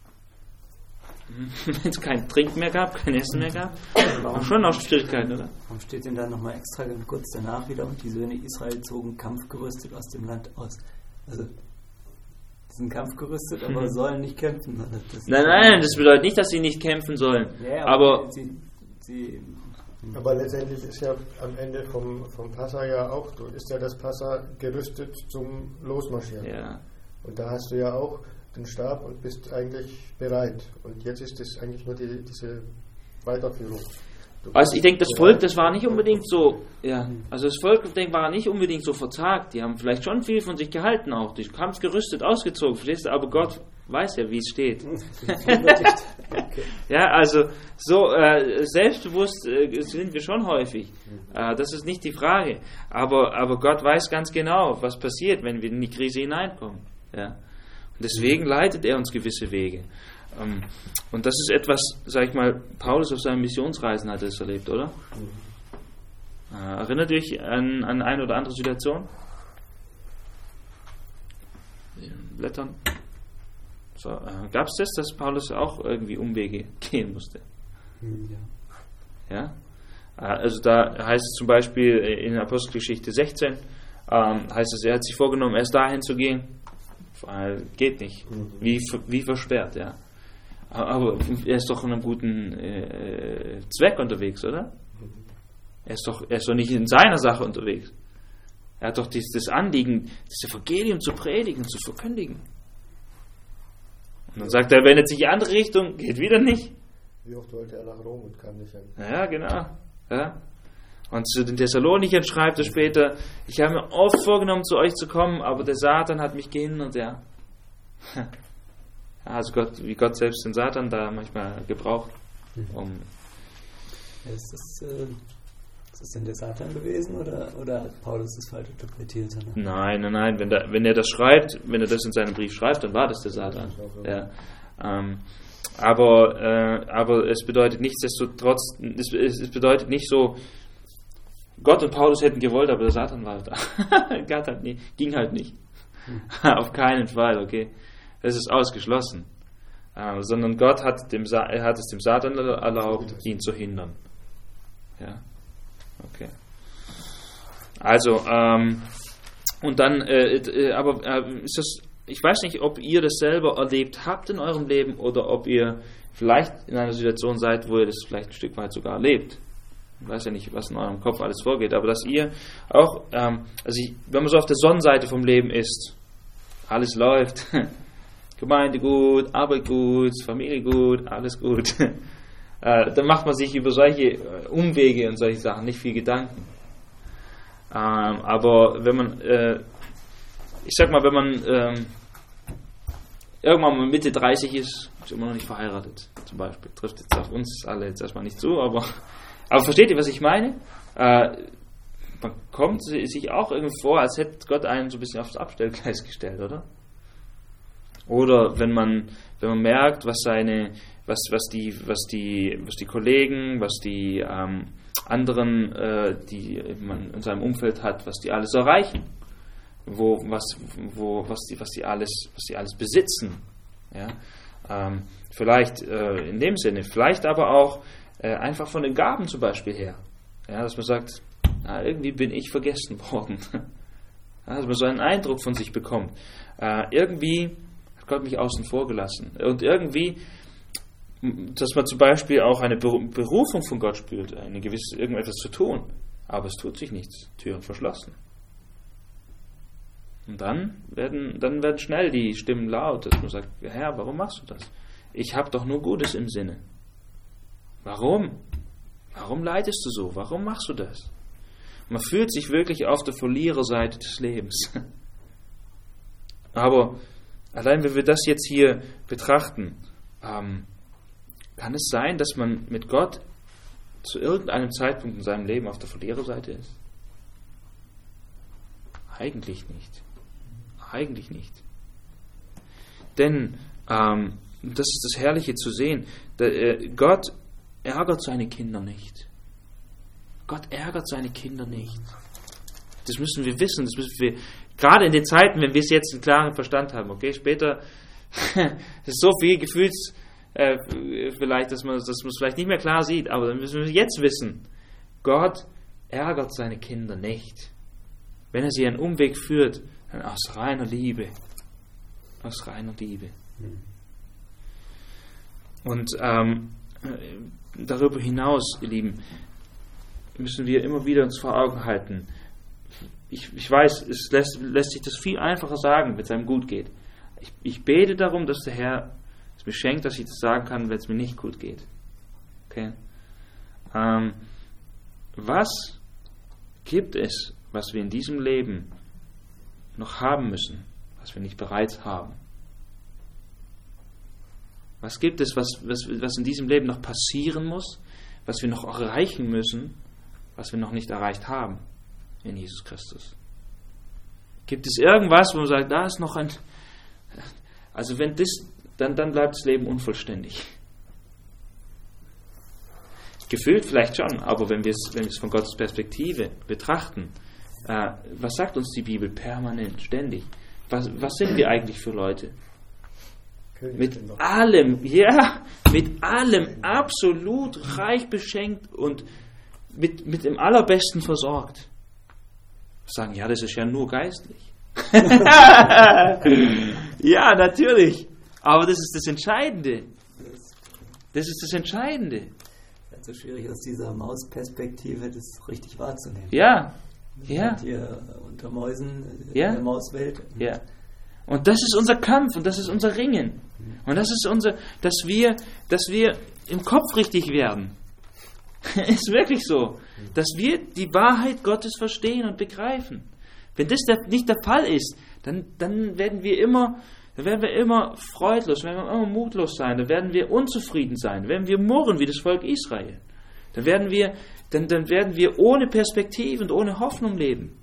Wenn es kein Trinken mehr gab, kein Essen mehr gab, war schon auch Schwierigkeiten, oder? Warum steht denn da nochmal extra kurz danach wieder, und die Söhne Israel zogen kampfgerüstet aus dem Land aus? Also, sie sind kampfgerüstet, aber mhm. sollen nicht kämpfen. Also das nein, nein, das bedeutet nicht, dass sie nicht kämpfen sollen. Ja, aber aber, sie, sie, aber letztendlich ist ja am Ende vom, vom Passa ja auch, ist ja das Passa gerüstet zum Losmarschieren. Ja. Und da hast du ja auch den Stab und bist eigentlich bereit. Und jetzt ist es eigentlich nur die, diese Weiterführung. Du also ich denke, das Volk, das war nicht unbedingt so, ja, also das Volk, ich denke, war nicht unbedingt so verzagt. Die haben vielleicht schon viel von sich gehalten auch. Die haben es gerüstet, ausgezogen, verstehst du? Aber Gott weiß ja, wie es steht. Ja, also so äh, selbstbewusst äh, sind wir schon häufig. Äh, das ist nicht die Frage. Aber, aber Gott weiß ganz genau, was passiert, wenn wir in die Krise hineinkommen. Ja. Und deswegen leitet er uns gewisse Wege. Ähm, und das ist etwas, sag ich mal, Paulus auf seinen Missionsreisen hat es erlebt, oder? Äh, erinnert dich an, an eine oder andere Situation? Blättern. So, äh, gab es das, dass Paulus auch irgendwie Umwege gehen musste? Ja. Ja? Äh, also da heißt es zum Beispiel in Apostelgeschichte sechzehn, ähm, heißt es, er hat sich vorgenommen, erst dahin zu gehen. Äh, geht nicht. Wie, wie versperrt, ja. Aber er ist doch in einem guten äh, Zweck unterwegs, oder? Er ist doch, er ist doch nicht in seiner Sache unterwegs. Er hat doch dies, das Anliegen, das Evangelium zu predigen, zu verkündigen. Und dann sagt er, er wendet sich in die andere Richtung, geht wieder nicht. Wie oft wollte er nach Rom und kam nicht hin? Ja, genau. Ja. Und zu den Thessalonichern schreibt er später, ich habe mir oft vorgenommen, zu euch zu kommen, aber der Satan hat mich gehindert, ja. Also Gott, wie Gott selbst den Satan da manchmal gebraucht. Um ist, das, äh, ist das denn der Satan gewesen, oder, oder hat Paulus das falsch interpretiert? Oder? Nein, nein, nein. Wenn, da, wenn er das schreibt, wenn er das in seinem Brief schreibt, dann war das der Satan. Ja. Ähm, aber, äh, aber es bedeutet nichtsdestotrotz, es, es bedeutet nicht so, Gott und Paulus hätten gewollt, aber der Satan war da. Gott hat nie, ging halt nicht. Auf keinen Fall, okay. Das ist ausgeschlossen. Äh, sondern Gott hat, dem Sa- er hat es dem Satan erlaubt, ihn zu hindern. Ja, okay. Also, ähm, und dann, äh, äh, aber äh, ist das, ich weiß nicht, ob ihr das selber erlebt habt in eurem Leben oder ob ihr vielleicht in einer Situation seid, wo ihr das vielleicht ein Stück weit sogar erlebt. Ich weiß ja nicht, was in eurem Kopf alles vorgeht, aber dass ihr auch, ähm, also ich, wenn man so auf der Sonnenseite vom Leben ist, alles läuft, Gemeinde gut, Arbeit gut, Familie gut, alles gut, äh, dann macht man sich über solche Umwege und solche Sachen nicht viel Gedanken. Ähm, aber wenn man, äh, ich sag mal, wenn man ähm, irgendwann mal Mitte dreißig ist, ist immer noch nicht verheiratet, zum Beispiel, trifft jetzt auf uns alle jetzt erstmal nicht zu, aber Aber versteht ihr, was ich meine? Äh, man kommt sich auch irgendwie vor, als hätte Gott einen so ein bisschen aufs Abstellgleis gestellt, oder? Oder wenn man, wenn man merkt, was seine, was, was die, was die, was die Kollegen, was die ähm, anderen, äh, die man in seinem Umfeld hat, was die alles erreichen, wo, was, wo, was die, was die alles, was die alles besitzen, ja? Ähm, vielleicht äh, in dem Sinne, vielleicht aber auch Äh, einfach von den Gaben zum Beispiel her. Ja, dass man sagt, na, irgendwie bin ich vergessen worden. Ja, dass man so einen Eindruck von sich bekommt. Äh, irgendwie hat Gott mich außen vor gelassen. Und irgendwie, dass man zum Beispiel auch eine Berufung von Gott spürt, eine gewisse, irgendetwas zu tun. Aber es tut sich nichts. Türen verschlossen. Und dann werden, dann werden schnell die Stimmen laut, dass man sagt, Herr, warum machst du das? Ich habe doch nur Gutes im Sinne. Warum? Warum leidest du so? Warum machst du das? Man fühlt sich wirklich auf der Verliererseite des Lebens. Aber allein wenn wir das jetzt hier betrachten, ähm, kann es sein, dass man mit Gott zu irgendeinem Zeitpunkt in seinem Leben auf der Verliererseite ist? Eigentlich nicht. Eigentlich nicht. Denn ähm, das ist das Herrliche zu sehen. Der, äh, Gott ärgert seine Kinder nicht. Gott ärgert seine Kinder nicht. Das müssen wir wissen. Das müssen wir, gerade in den Zeiten, wenn wir es jetzt einen klaren Verstand haben, okay, später ist so viel Gefühls äh, vielleicht, dass man, dass man es vielleicht nicht mehr klar sieht, aber dann müssen wir jetzt wissen, Gott ärgert seine Kinder nicht. Wenn er sie einen Umweg führt, dann aus reiner Liebe. Aus reiner Liebe. Und ähm, darüber hinaus, ihr Lieben, müssen wir immer wieder uns vor Augen halten. Ich, ich weiß, es lässt, lässt sich das viel einfacher sagen, wenn es einem gut geht. Ich, ich bete darum, dass der Herr es mir schenkt, dass ich das sagen kann, wenn es mir nicht gut geht. Okay? Ähm, was gibt es, was wir in diesem Leben noch haben müssen, was wir nicht bereits haben? Was gibt es, was, was, was in diesem Leben noch passieren muss, was wir noch erreichen müssen, was wir noch nicht erreicht haben in Jesus Christus? Gibt es irgendwas, wo man sagt, da ist noch ein... Also wenn das, dann, dann bleibt das Leben unvollständig. Gefühlt vielleicht schon, aber wenn wir es, wenn wir es von Gottes Perspektive betrachten, äh, was sagt uns die Bibel permanent, ständig? Was, was sind wir eigentlich für Leute? Mit allem, ja, mit allem absolut reich beschenkt und mit, mit dem Allerbesten versorgt. Sagen, ja, das ist ja nur geistlich. Ja, natürlich. Aber das ist das Entscheidende. Das ist das Entscheidende. Es ist so schwierig, aus dieser Mausperspektive das richtig wahrzunehmen. Ja, ja. Hier unter Mäusen ja. in der Mauswelt. Ja. Und das ist unser Kampf und das ist unser Ringen. Und das ist unser, dass wir, dass wir im Kopf richtig werden. Ist wirklich so. Dass wir die Wahrheit Gottes verstehen und begreifen. Wenn das der, nicht der Fall ist, dann, dann werden wir immer, dann werden wir immer freudlos, werden wir immer mutlos sein, dann werden wir unzufrieden sein, dann werden wir murren wie das Volk Israel. Dann werden wir, dann, dann werden wir ohne Perspektive und ohne Hoffnung leben.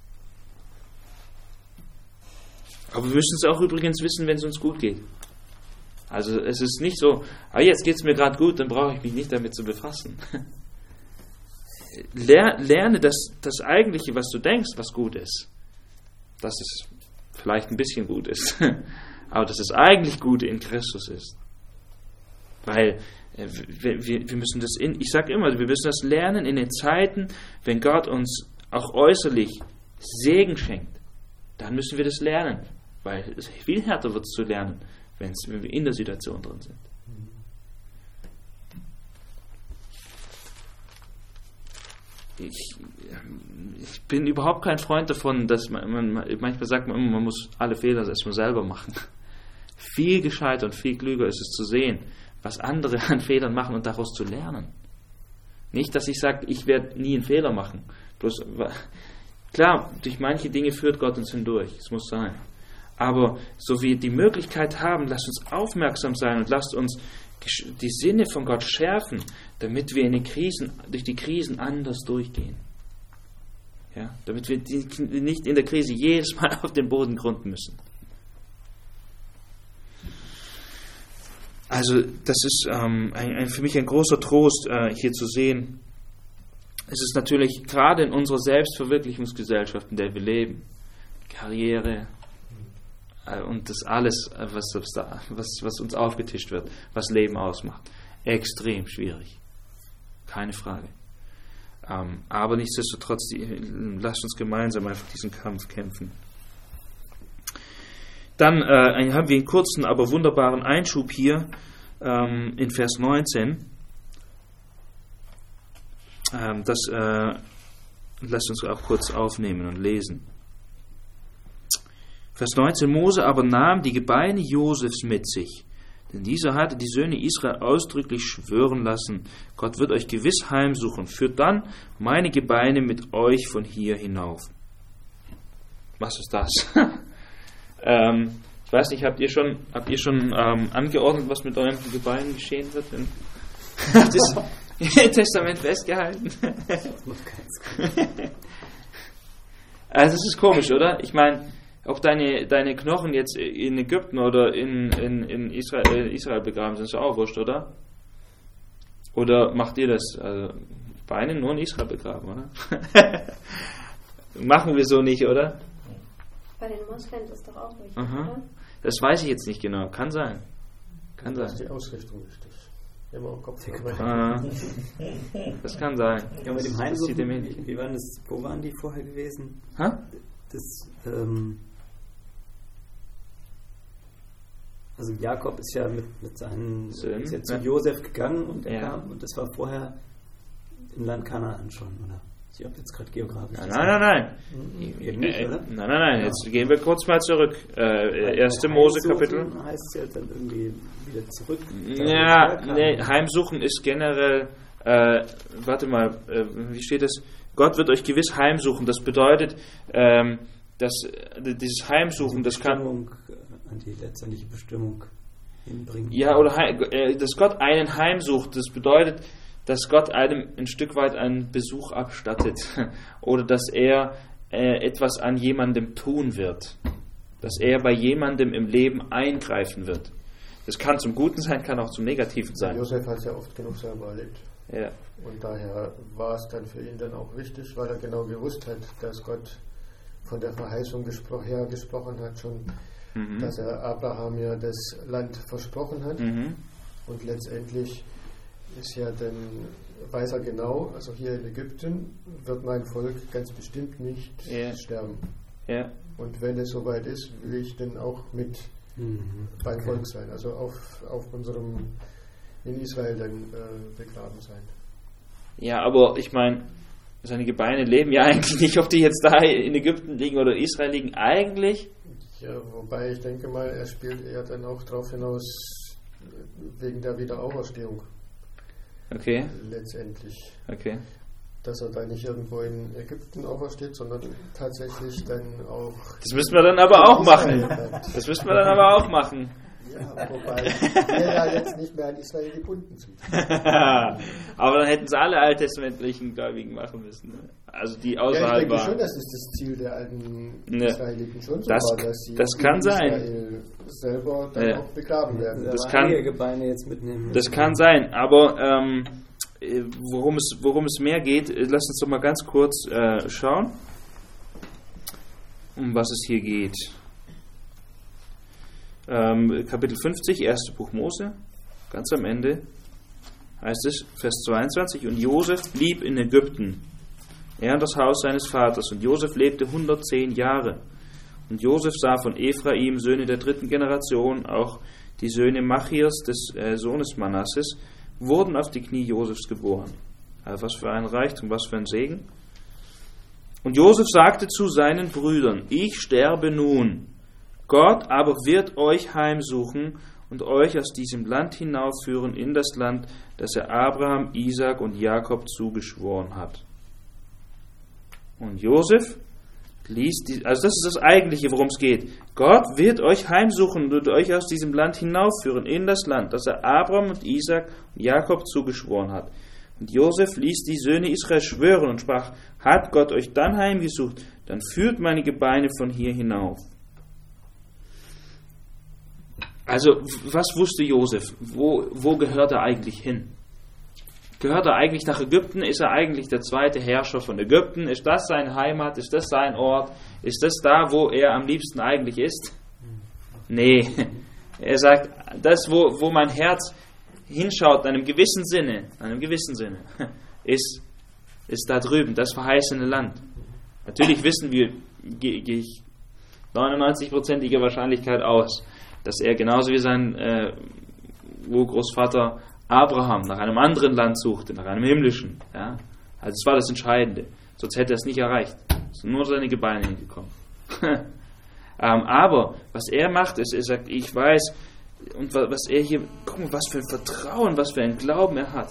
Aber wir müssen es auch übrigens wissen, wenn es uns gut geht. Also es ist nicht so, ah, jetzt geht es mir gerade gut, dann brauche ich mich nicht damit zu befassen. ler, lerne das, das Eigentliche, was du denkst, was gut ist. Dass es vielleicht ein bisschen gut ist. Aber dass das eigentlich Gute in Christus ist. Weil äh, wir, wir, wir müssen das in, ich sage immer, wir müssen das lernen in den Zeiten, wenn Gott uns auch äußerlich Segen schenkt. Dann müssen wir das lernen. Weil es viel härter wird es zu lernen, wenn wir in der Situation drin sind. Ich, ich bin überhaupt kein Freund davon, dass man, man manchmal sagt man immer, man muss alle Fehler erstmal selber machen. Viel gescheiter und viel klüger ist es zu sehen, was andere an Fehlern machen und daraus zu lernen. Nicht, dass ich sage, ich werde nie einen Fehler machen. Bloß, klar, durch manche Dinge führt Gott uns hindurch, es muss sein. Aber so wie wir die Möglichkeit haben, lasst uns aufmerksam sein und lasst uns die Sinne von Gott schärfen, damit wir in den Krisen, durch die Krisen anders durchgehen. Ja, damit wir die, nicht in der Krise jedes Mal auf den Boden gründen müssen. Also das ist ähm, ein, ein, für mich ein großer Trost, äh, hier zu sehen. Es ist natürlich gerade in unserer Selbstverwirklichungsgesellschaft, in der wir leben, Karriere, und das alles, was, was, was uns aufgetischt wird, was Leben ausmacht, extrem schwierig. Keine Frage. Ähm, aber nichtsdestotrotz, die, lasst uns gemeinsam einfach diesen Kampf kämpfen. Dann äh, haben wir einen kurzen, aber wunderbaren Einschub hier ähm, in Vers neunzehn. Ähm, das äh, lasst uns auch kurz aufnehmen und lesen. Vers neunzehn, Mose aber nahm die Gebeine Josefs mit sich, denn dieser hatte die Söhne Israel ausdrücklich schwören lassen, Gott wird euch gewiss heimsuchen, führt dann meine Gebeine mit euch von hier hinauf. Was ist das? ähm, ich weiß nicht, habt ihr schon, habt ihr schon ähm, angeordnet, was mit euren Gebeinen geschehen wird? Habt ihr das im Testament festgehalten? Also es ist komisch, oder? Ich meine, ob deine, deine Knochen jetzt in Ägypten oder in, in, in Israel, Israel begraben sind, ist auch wurscht, oder? Oder macht ihr das? Also Beine nur in Israel begraben, oder? Machen wir so nicht, oder? Bei den Moslems ist doch auch wichtig, Aha. oder? Das weiß ich jetzt nicht genau. Kann sein. Kann Das ist sein. die Ausrichtung wichtig. Immer im Kopf. Ah, das kann sein. Ja, mit dem Das Heimsuchen, sieht dem ähnlich. wie waren das, wo waren die vorher gewesen? Ha? Das, ähm, also Jakob ist ja mit, mit seinen Söhnen, ist ja zu ja. Josef gegangen und er Ja. kam und das war vorher im Land Kanaan schon, oder? Ich habe jetzt gerade geografisch. Nein, nein, nein. Eben nicht, Äh, oder? Nein, nein, nein. Jetzt gehen wir kurz mal zurück. Äh, erste Mose Kapitel. Heimsuchen heißt ja dann irgendwie wieder zurück. Ja, nee, Heimsuchen ist generell, äh, warte mal, äh, wie steht das? Gott wird euch gewiss heimsuchen. Das bedeutet, ähm, dass äh, dieses Heimsuchen, das kann... Bestimmung, an die letztendliche Bestimmung hinbringen. Ja, oder heim, äh, dass Gott einen heimsucht, das bedeutet, dass Gott einem ein Stück weit einen Besuch abstattet. Oder dass er äh, etwas an jemandem tun wird. Dass er bei jemandem im Leben eingreifen wird. Das kann zum Guten sein, kann auch zum Negativen sein. Josef hat es ja oft genug selber erlebt. Ja. Und daher war es dann für ihn dann auch wichtig, weil er genau gewusst hat, dass Gott von der Verheißung gespro- her gesprochen hat schon, Mhm. dass er Abraham ja das Land versprochen hat. Mhm. Und letztendlich ist ja dann, weiß er genau, also hier in Ägypten wird mein Volk ganz bestimmt nicht Ja. sterben. Ja. Und wenn es soweit ist, will ich dann auch mit Mhm. beim Okay. Volk sein, also auf, auf unserem, in Israel dann äh, begraben sein. Ja, aber ich meine, seine Gebeine leben ja eigentlich nicht, ob die jetzt da in Ägypten liegen oder Israel liegen. Eigentlich. Ja, wobei ich denke mal, er spielt eher dann auch darauf hinaus, wegen der Wiederauferstehung Okay. letztendlich. Okay. Dass er da nicht irgendwo in Ägypten aufersteht, sondern tatsächlich dann auch. Das müssen wir dann aber auch machen. Israel bleibt. Das müssen wir dann aber auch machen. Ja, wobei wir ja jetzt nicht mehr an Israel gebunden sind. Aber dann hätten es alle alttestamentlichen Gläubigen machen müssen. Ne? Also die Ja, ich außerhalb denke schon, waren. dass es das Ziel der alten Ja. Israeliten schon so Das- war, dass sie das kann in sein. Israel selber dann Ja. auch begraben werden. Das Aber kann- einige Gebeine jetzt mitnehmen. Das kann sein, aber ähm, worum es, worum es mehr geht, lasst uns doch mal ganz kurz äh, schauen, um was es hier geht. Ähm, Kapitel fünfzig, erstes Buch Mose, ganz am Ende, heißt es, Vers zweiundzwanzig, und Josef blieb in Ägypten, er und das Haus seines Vaters, und Josef lebte hundertzehn Jahre. Und Josef sah von Ephraim, Söhne der dritten Generation, auch die Söhne Machirs, des äh, Sohnes Manasses, wurden auf die Knie Josefs geboren. Also was für ein Reichtum, was für ein Segen. Und Josef sagte zu seinen Brüdern, ich sterbe nun, Gott aber wird euch heimsuchen und euch aus diesem Land hinaufführen in das Land, das er Abraham, Isaak und Jakob zugeschworen hat. Und Josef ließ, die, also das ist das Eigentliche, worum es geht. Gott wird euch heimsuchen und euch aus diesem Land hinaufführen in das Land, das er Abraham und Isaak und Jakob zugeschworen hat. Und Josef ließ die Söhne Israel schwören und sprach, hat Gott euch dann heimgesucht, dann führt meine Gebeine von hier hinauf. Also, was wusste Josef? Wo, wo gehört er eigentlich hin? Gehört er eigentlich nach Ägypten? Ist er eigentlich der zweite Herrscher von Ägypten? Ist das seine Heimat? Ist das sein Ort? Ist das da, wo er am liebsten eigentlich ist? Nee. Er sagt, das, wo, wo mein Herz hinschaut, in einem gewissen Sinne, in einem gewissen Sinne, ist, ist da drüben, das verheißene Land. Natürlich wissen wir, gehe ich neunundneunzig-prozentige Wahrscheinlichkeit aus, dass er genauso wie sein äh, Urgroßvater Abraham nach einem anderen Land suchte, nach einem himmlischen. Ja? Also das war das Entscheidende. Sonst hätte er es nicht erreicht. Es sind nur seine Gebeine hingekommen. ähm, aber was er macht, ist, er sagt, ich weiß, und was er hier, guck mal, was für ein Vertrauen, was für ein Glauben er hat.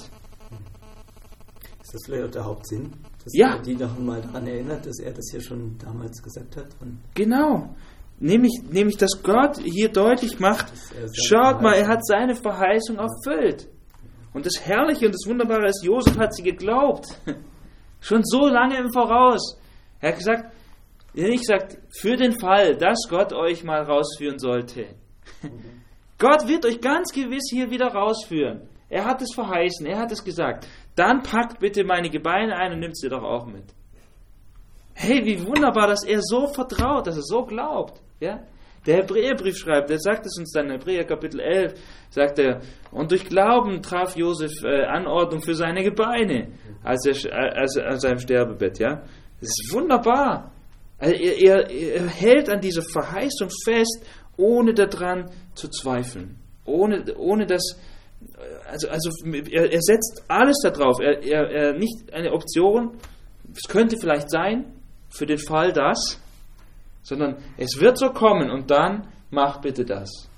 Ist das vielleicht auch der Hauptsinn? Dass Ja. er die noch mal daran erinnert, dass er das hier schon damals gesagt hat? Und Genau. Nämlich, nämlich, dass Gott hier deutlich macht, schaut mal, er hat seine Verheißung erfüllt. Und das Herrliche und das Wunderbare ist, Josef hat sie geglaubt. Schon so lange im Voraus. Er hat gesagt, er hat nicht gesagt, für den Fall, dass Gott euch mal rausführen sollte. Gott wird euch ganz gewiss hier wieder rausführen. Er hat es verheißen, er hat es gesagt. Dann packt bitte meine Gebeine ein und nimmt sie doch auch mit. Hey, wie wunderbar, dass er so vertraut, dass er so glaubt. Ja? Der Hebräerbrief schreibt, der sagt es uns dann in Hebräer Kapitel elf, sagt er, und durch Glauben traf Josef äh, Anordnung für seine Gebeine, als er als, an seinem Sterbebett. Ja? Das ist wunderbar. Also er, er, er hält an dieser Verheißung fest, ohne daran zu zweifeln. Ohne, ohne das, also, also er, er setzt alles darauf. Er, er, er nicht eine Option, es könnte vielleicht sein, für den Fall das, sondern es wird so kommen und dann mach bitte das.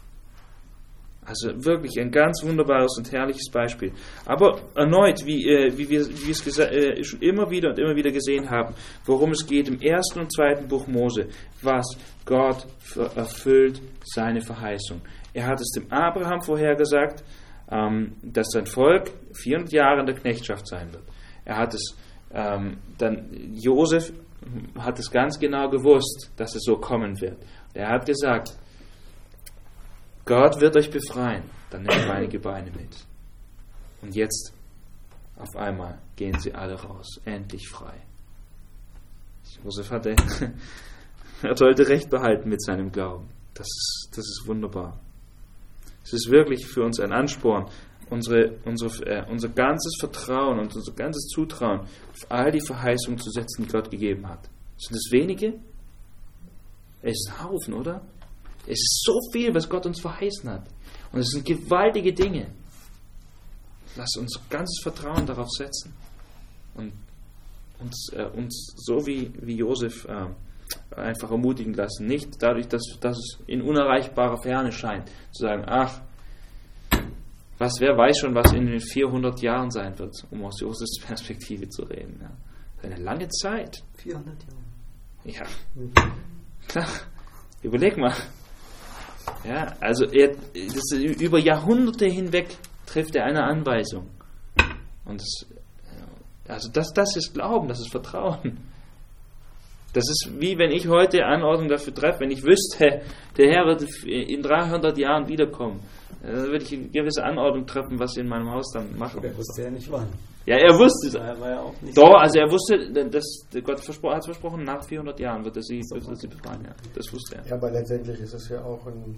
Also wirklich ein ganz wunderbares und herrliches Beispiel. Aber erneut, wie, äh, wie wir wie wir es gesa- äh, schon immer wieder und immer wieder gesehen haben, worum es geht im ersten und zweiten Buch Mose, was Gott erfüllt seine Verheißung. Er hat es dem Abraham vorhergesagt, ähm, dass sein Volk vierhundert Jahre in der Knechtschaft sein wird. Er hat es ähm, dann Josef hat es ganz genau gewusst, dass es so kommen wird. Er hat gesagt, Gott wird euch befreien, dann nehmt meine Gebeine mit. Und jetzt, auf einmal, gehen sie alle raus, endlich frei. Josef hatte, er sollte Recht behalten mit seinem Glauben. Das ist, das ist wunderbar. Es ist wirklich für uns ein Ansporn, unsere, unsere, äh, unser ganzes Vertrauen und unser ganzes Zutrauen auf all die Verheißungen zu setzen, die Gott gegeben hat. Sind es wenige? Es ist ein Haufen, oder? Es ist so viel, was Gott uns verheißen hat. Und es sind gewaltige Dinge. Lass uns ganzes Vertrauen darauf setzen. Und uns, äh, uns so wie, wie Josef äh, einfach ermutigen lassen. Nicht dadurch, dass, dass es in unerreichbarer Ferne scheint, zu sagen, ach, was, wer weiß schon, was in den vierhundert Jahren sein wird, um aus Josefs Perspektive zu reden. Ja. Eine lange Zeit. vierhundert Jahre. Ja, klar. Überleg mal. Ja, also er, das, über Jahrhunderte hinweg trifft er eine Anweisung. Und das, also das, das ist Glauben, das ist Vertrauen. Das ist wie wenn ich heute Anordnung dafür treffe, wenn ich wüsste, der Herr wird in dreihundert Jahren wiederkommen. Dann würde ich eine gewisse Anordnung treffen, was ich in meinem Haus dann mache. Er wusste ja nicht wann. Ja, er wusste es. Er war ja auch nicht Doch, also er wusste, dass Gott verspro- hat versprochen, nach vierhundert Jahren wird er sie, wird er sie befreien. Ja, das wusste er. Ja, aber letztendlich ist es ja auch ein,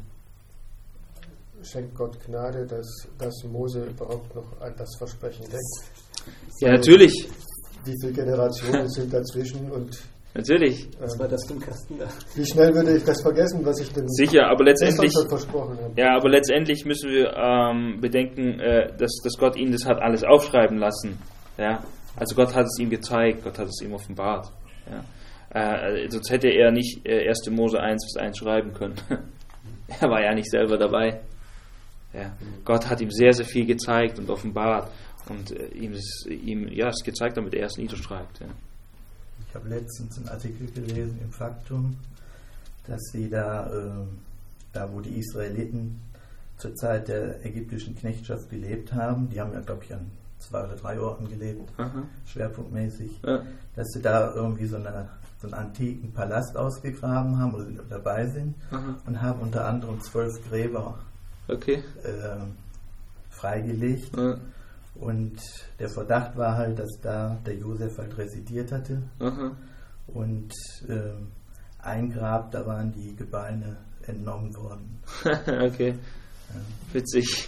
schenkt Gott Gnade, dass, dass Mose überhaupt noch an das Versprechen denkt. Ja, natürlich. Wie viele Generationen sind dazwischen und Natürlich. Was war das für ein Kasten da? wie schnell würde ich das vergessen, was ich denn Sicher, aber letztendlich, schon versprochen habe? ja, aber letztendlich müssen wir ähm, bedenken, äh, dass, dass Gott ihn das hat alles aufschreiben lassen. Ja, also Gott hat es ihm gezeigt, Gott hat es ihm offenbart. Ja, äh, sonst hätte er nicht äh, erste Mose eins bis eins schreiben können. Er war ja nicht selber dabei. Ja, Gott hat ihm sehr, sehr viel gezeigt und offenbart und äh, ihm, es, ihm ja, es gezeigt, damit er es niederschreibt. Ja. Ich habe letztens einen Artikel gelesen im Faktum, dass sie da, äh, da wo die Israeliten zur Zeit der ägyptischen Knechtschaft gelebt haben, die haben ja, glaube ich, an zwei oder drei Orten gelebt, Aha. schwerpunktmäßig, Ja. dass sie da irgendwie so, eine, so einen antiken Palast ausgegraben haben oder dabei sind Aha. und haben unter anderem zwölf Gräber Okay. äh, freigelegt. Ja. Und der Verdacht war halt, dass da der Josef halt residiert hatte. Aha. Und ähm, ein Grab, da waren die Gebeine entnommen worden. Okay. Witzig.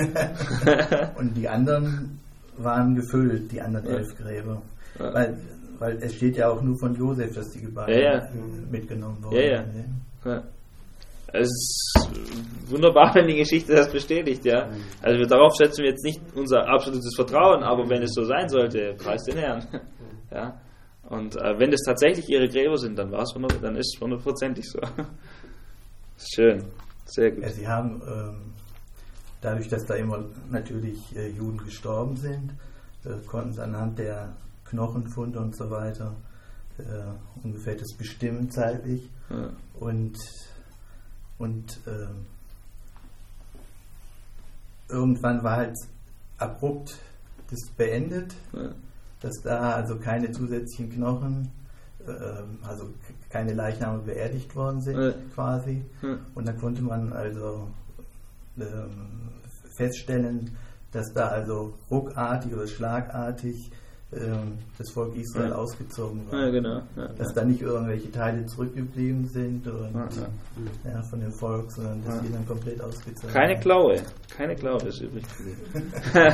Und die anderen waren gefüllt, die anderen elf Gräber. Ja. Weil, weil es steht ja auch nur von Josef, dass die Gebeine Ja, ja. äh, mitgenommen wurden. Ja, ja. Ne? Ja. Es ist wunderbar, wenn die Geschichte das bestätigt, ja. Also darauf setzen wir jetzt nicht unser absolutes Vertrauen, aber wenn es so sein sollte, preis den Herrn. Ja. Und äh, wenn das tatsächlich ihre Gräber sind, dann war es hundert, dann ist es hundertprozentig so. Schön, sehr gut. Ja, sie haben, ähm, dadurch, dass da immer natürlich äh, Juden gestorben sind, äh, konnten sie anhand der Knochenfunde und so weiter äh, ungefähr das bestimmen zeitlich. Ja. Und Und ähm, irgendwann war halt abrupt das beendet, Ja. dass da also keine zusätzlichen Knochen, ähm, also keine Leichname beerdigt worden sind Ja. quasi. Ja. Und dann konnte man also ähm, feststellen, dass da also ruckartig oder schlagartig ähm, das Volk Israel Ja. ausgezogen war. Ja, genau. Ja. Dass da nicht irgendwelche Teile zurückgeblieben sind und, Ja, ja. ja, von dem Volk, sondern dass Ja. die dann komplett ausgezogen Keine waren. Klaue, keine Klaue ist übrig geblieben.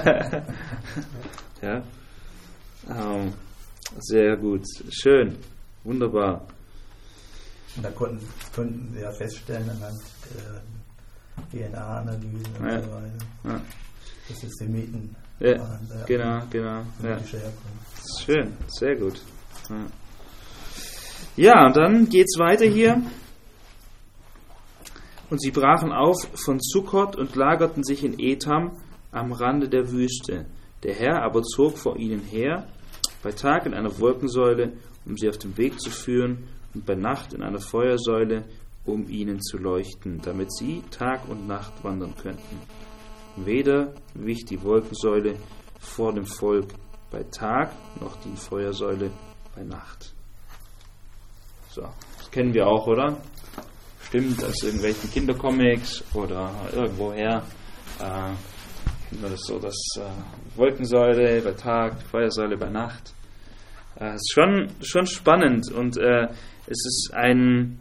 Ja. Ähm, sehr gut, schön, wunderbar. Und da konnten, konnten sie ja feststellen anhand der D N A-Analysen und Ja. so weiter, Ja. dass es Semiten Ja, waren. da genau, genau. Ja. semitischer Herkunft. Schön, sehr gut. Ja, ja, und dann geht's weiter hier. Und sie brachen auf von Sukkot und lagerten sich in Etam am Rande der Wüste. Der Herr aber zog vor ihnen her, bei Tag in einer Wolkensäule, um sie auf den Weg zu führen, und bei Nacht in einer Feuersäule, um ihnen zu leuchten, damit sie Tag und Nacht wandern könnten. Weder wich die Wolkensäule vor dem Volk bei Tag, noch die Feuersäule bei Nacht. So, das kennen wir auch, oder? Stimmt, aus irgendwelchen Kindercomics oder irgendwoher äh, kennen wir das so, dass äh, Wolkensäule bei Tag, Feuersäule bei Nacht. Äh, ist schon, schon spannend und äh, es ist ein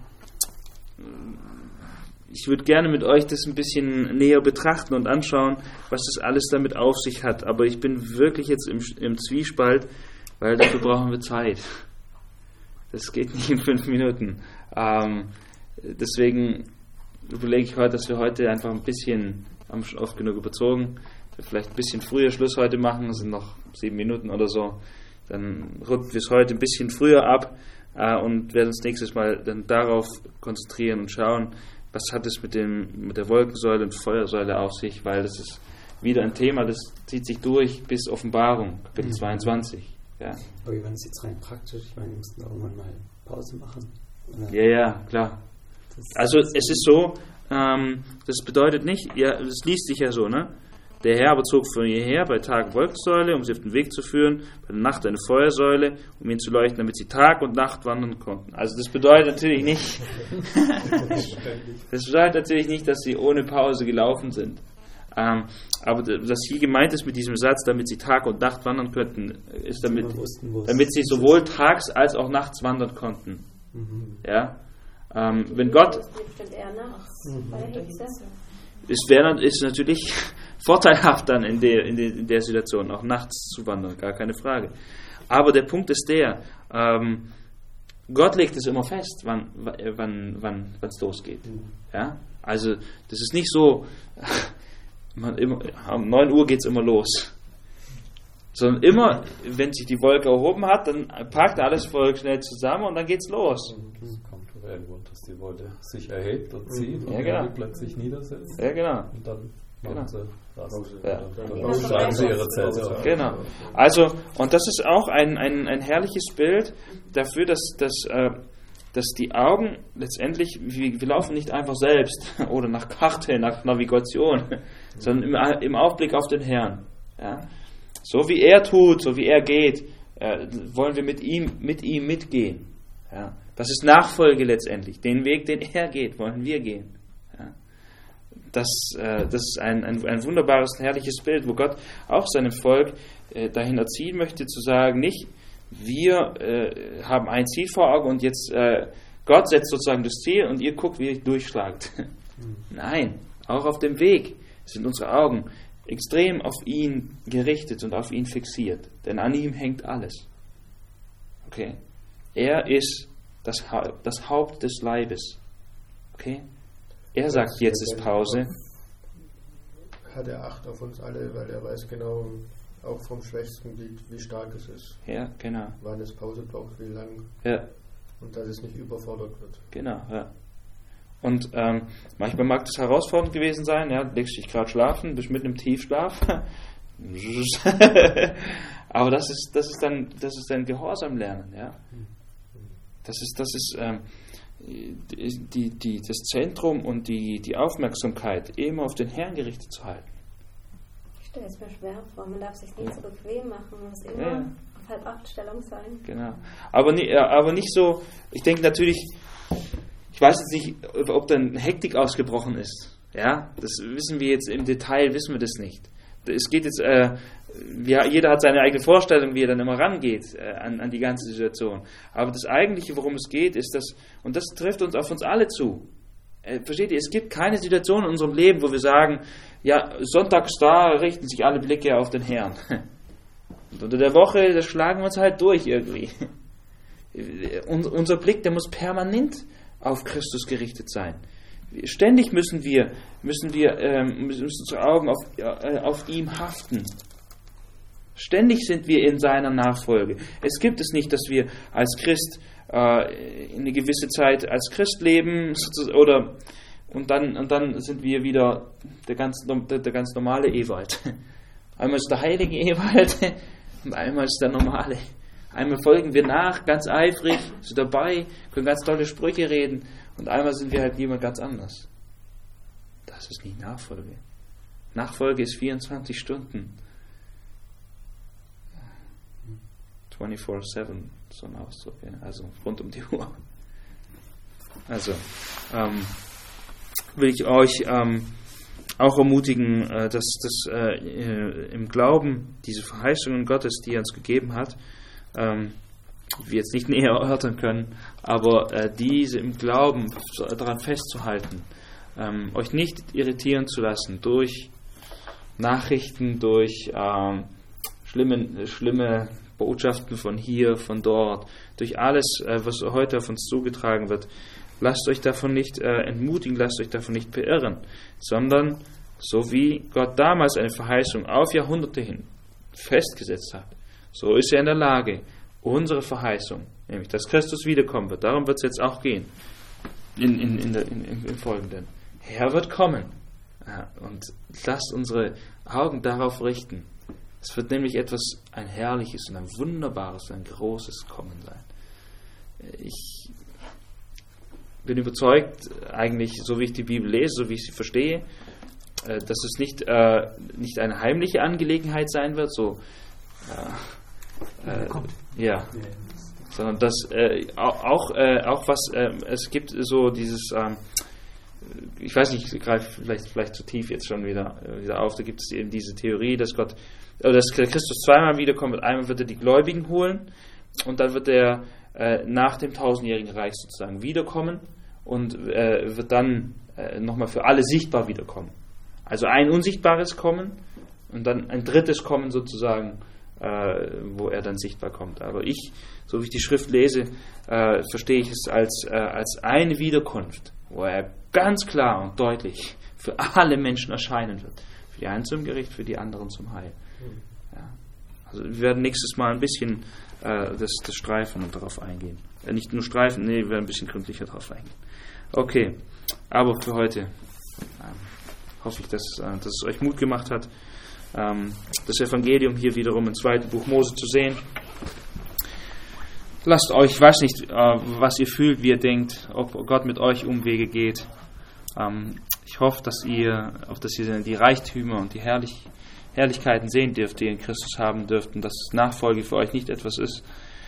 ich würde gerne mit euch das ein bisschen näher betrachten und anschauen, was das alles damit auf sich hat. Aber ich bin wirklich jetzt im, im Zwiespalt, weil dafür brauchen wir Zeit. Das geht nicht in fünf Minuten. Ähm, deswegen überlege ich heute, dass wir heute einfach ein bisschen, haben schon oft genug überzogen, vielleicht ein bisschen früher Schluss heute machen, das sind noch sieben Minuten oder so. Dann runden wir es heute ein bisschen früher ab äh, und werden uns nächstes Mal dann darauf konzentrieren und schauen, was hat es mit dem mit der Wolkensäule und Feuersäule auf sich, weil das ist wieder ein Thema, das zieht sich durch bis Offenbarung, Kapitel mhm. zweiundzwanzig. Ja. Aber wie war das jetzt rein praktisch? Ich meine, wir mussten irgendwann mal Pause machen. Oder? Ja, ja, klar. Also es ist so, ähm, das bedeutet nicht, ja, das liest sich ja so, ne? Der Herr aber zog von ihr her, bei Tag Wolkensäule, um sie auf den Weg zu führen, bei der Nacht eine Feuersäule, um ihnen zu leuchten, damit sie Tag und Nacht wandern konnten. Also das bedeutet natürlich nicht, das bedeutet natürlich nicht, dass sie ohne Pause gelaufen sind. Ähm, aber was hier gemeint ist mit diesem Satz, damit sie Tag und Nacht wandern könnten, ist damit, damit sie sowohl tags als auch nachts wandern konnten. Mhm. Ja? Ähm, wenn Gott, es wäre ist natürlich vorteilhaft dann in der, in, der, in der Situation, auch nachts zu wandern, gar keine Frage. Aber der Punkt ist der, ähm, Gott legt es immer fest, wann wann wann es losgeht. Ja? Also das ist nicht so, man immer, um neun Uhr geht es immer los. Sondern immer, wenn sich die Wolke erhoben hat, dann packt alles voll schnell zusammen und dann geht's los. Es kommt irgendwo, dass die Wolke sich erhebt und zieht ja, und genau. dann plötzlich niedersetzt. Ja, genau. Und dann machen genau. sie Rast. Ja. Dann steigen sie ihre Zelte. Genau. Also, und das ist auch ein, ein, ein herrliches Bild dafür, dass, dass, äh, dass die Augen letztendlich, wir, wir laufen nicht einfach selbst oder nach Karte, nach Navigation, sondern im, im Aufblick auf den Herrn. Ja? So wie er tut, so wie er geht, äh, wollen wir mit ihm, mit ihm mitgehen. Ja? Das ist Nachfolge letztendlich. Den Weg, den er geht, wollen wir gehen. Ja? Das, äh, das ist ein, ein, ein wunderbares, herrliches Bild, wo Gott auch seinem Volk äh, dahin erziehen möchte, zu sagen, nicht wir äh, haben ein Ziel vor Augen und jetzt äh, Gott setzt sozusagen das Ziel und ihr guckt, wie ihr durchschlagt. Nein, auch auf dem Weg sind unsere Augen extrem auf ihn gerichtet und auf ihn fixiert. Denn an ihm hängt alles. Okay? Er ist das, ha- das Haupt des Leibes. Okay? Er sagt, jetzt ist Pause. Hat er Acht auf uns alle, weil er weiß genau, auch vom schwächsten Glied, wie stark es ist. Ja, genau. Wann es Pause braucht, wie lang. Ja. Und dass es nicht überfordert wird. Genau, ja. Und ähm, manchmal mag das herausfordernd gewesen sein, ja, legst dich gerade schlafen, bist mitten im Tiefschlaf. Aber das ist, das ist dann, das ist dann Gehorsam lernen, ja. Das ist, das ist ähm, die, die, das Zentrum und die, die Aufmerksamkeit immer auf den Herrn gerichtet zu halten. Ich stelle es mir schwer vor, man darf sich nicht so bequem machen, man muss immer Ja. auf Halb-Acht-Stellung sein. Genau. Aber, nie, aber nicht so, ich denke natürlich, ich weiß jetzt nicht, ob dann Hektik ausgebrochen ist. Ja, das wissen wir jetzt im Detail, wissen wir das nicht. Es geht jetzt, äh, wir, jeder hat seine eigene Vorstellung, wie er dann immer rangeht äh, an, an die ganze Situation. Aber das Eigentliche, worum es geht, ist das, und das trifft uns auf uns alle zu. Äh, versteht ihr, es gibt keine Situation in unserem Leben, wo wir sagen, ja, sonntags da richten sich alle Blicke auf den Herrn. Und unter der Woche, da schlagen wir uns halt durch irgendwie. Un, unser Blick, der muss permanent auf Christus gerichtet sein. Ständig müssen wir, müssen wir, ähm, müssen unsere Augen auf, äh, auf ihm haften. Ständig sind wir in seiner Nachfolge. Es gibt es nicht, dass wir als Christ äh, eine gewisse Zeit als Christ leben oder und dann und dann sind wir wieder der ganz der, der ganz normale Ewald. Einmal ist der heilige Ewald und einmal ist der normale. Einmal folgen wir nach, ganz eifrig, sind dabei, können ganz tolle Sprüche reden und einmal sind wir halt jemand ganz anders. Das ist nicht Nachfolge. Nachfolge ist vierundzwanzig Stunden. vierundzwanzig sieben, so ein Ausdruck, ja. Also rund um die Uhr. Also, ähm, will ich euch ähm, auch ermutigen, äh, dass, dass äh, im Glauben diese Verheißungen Gottes, die er uns gegeben hat, ähm, wir jetzt nicht näher erörtern können, aber äh, diese im Glauben daran festzuhalten, ähm, euch nicht irritieren zu lassen durch Nachrichten, durch ähm, schlimme, schlimme Botschaften von hier, von dort, durch alles, äh, was heute auf uns zugetragen wird. Lasst euch davon nicht äh, entmutigen, lasst euch davon nicht beirren, sondern so wie Gott damals eine Verheißung auf Jahrhunderte hin festgesetzt hat, so ist er in der Lage, unsere Verheißung, nämlich dass Christus wiederkommen wird, darum wird es jetzt auch gehen, in, in, in der, in, im Folgenden. Er wird kommen. Ja, und lasst unsere Augen darauf richten. Es wird nämlich etwas, ein herrliches und ein wunderbares, ein großes Kommen sein. Ich bin überzeugt, eigentlich, so wie ich die Bibel lese, so wie ich sie verstehe, äh, dass es nicht, äh, nicht eine heimliche Angelegenheit sein wird, so äh, äh, ja, sondern dass äh, auch, äh, auch was, äh, es gibt so dieses, äh, ich weiß nicht, ich greife vielleicht, vielleicht zu tief jetzt schon wieder, äh, wieder auf, da gibt es eben diese Theorie, dass Gott, oder dass Christus zweimal wiederkommt, und einmal wird er die Gläubigen holen und dann wird er äh, nach dem tausendjährigen Reich sozusagen wiederkommen und äh, wird dann äh, nochmal für alle sichtbar wiederkommen. Also ein unsichtbares Kommen und dann ein drittes Kommen sozusagen, äh, wo er dann sichtbar kommt. Aber ich, so wie ich die Schrift lese, äh, verstehe ich es als, äh, als eine Wiederkunft, wo er ganz klar und deutlich für alle Menschen erscheinen wird. Für die einen zum Gericht, für die anderen zum Heil. Ja. Also wir werden nächstes Mal ein bisschen äh, das, das streifen und darauf eingehen. Äh, nicht nur streifen, nee, wir werden ein bisschen gründlicher darauf eingehen. Okay, aber für heute ähm, hoffe ich, dass, äh, dass es euch Mut gemacht hat, ähm, das Evangelium hier wiederum im zweiten Buch Mose zu sehen. Lasst euch, ich weiß nicht, äh, was ihr fühlt, wie ihr denkt, ob Gott mit euch Umwege geht. Ähm, ich hoffe, dass ihr, auf dass ihr die Reichtümer und die Herrlich, Herrlichkeiten sehen dürft, die ihr in Christus haben dürft, und dass Nachfolge für euch nicht etwas ist,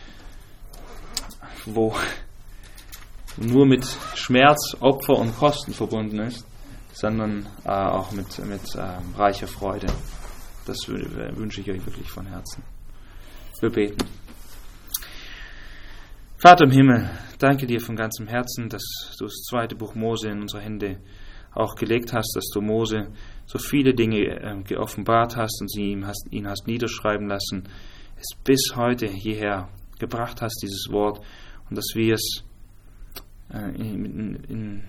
wo nur mit Schmerz, Opfer und Kosten verbunden ist, sondern äh, auch mit, mit ähm, reicher Freude. Das w- wünsche ich euch wirklich von Herzen. Wir beten. Vater im Himmel, danke dir von ganzem Herzen, dass du das zweite Buch Mose in unsere Hände auch gelegt hast, dass du Mose so viele Dinge äh, geoffenbart hast und sie ihm hast, ihn hast niederschreiben lassen, es bis heute hierher gebracht hast, dieses Wort, und dass wir es äh, in, in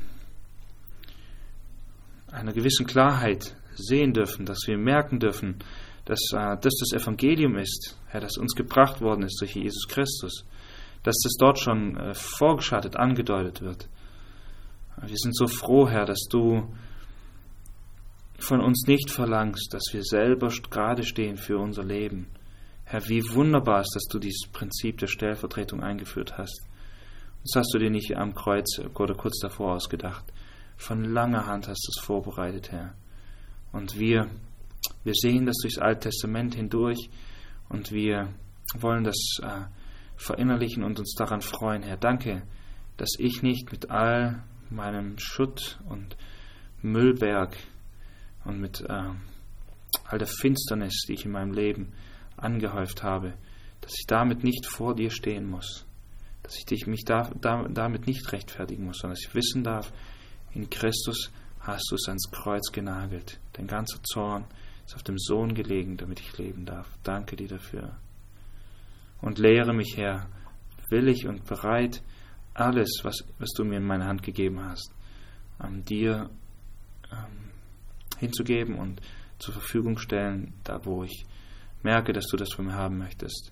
einer gewissen Klarheit sehen dürfen, dass wir merken dürfen, dass äh, das das Evangelium ist, Herr, das uns gebracht worden ist durch Jesus Christus, dass das dort schon äh, vorgeschattet, angedeutet wird. Wir sind so froh, Herr, dass du von uns nicht verlangst, dass wir selber gerade stehen für unser Leben. Herr, wie wunderbar ist, dass du dieses Prinzip der Stellvertretung eingeführt hast. Das hast du dir nicht am Kreuz oder kurz davor ausgedacht. Von langer Hand hast du es vorbereitet, Herr. Und wir, wir sehen das durchs Alte Testament hindurch und wir wollen das äh, verinnerlichen und uns daran freuen, Herr. Danke, dass ich nicht mit all meinem Schutt und Müllberg und mit äh, all der Finsternis, die ich in meinem Leben angehäuft habe, dass ich damit nicht vor dir stehen muss, dass ich dich, mich da, da, damit nicht rechtfertigen muss, sondern dass ich wissen darf, in Christus hast du es ans Kreuz genagelt. Dein ganzer Zorn ist auf dem Sohn gelegen, damit ich leben darf. Danke dir dafür. Und lehre mich, Herr, willig und bereit, alles, was, was du mir in meine Hand gegeben hast, an dir ähm, hinzugeben und zur Verfügung stellen, da wo ich merke, dass du das von mir haben möchtest.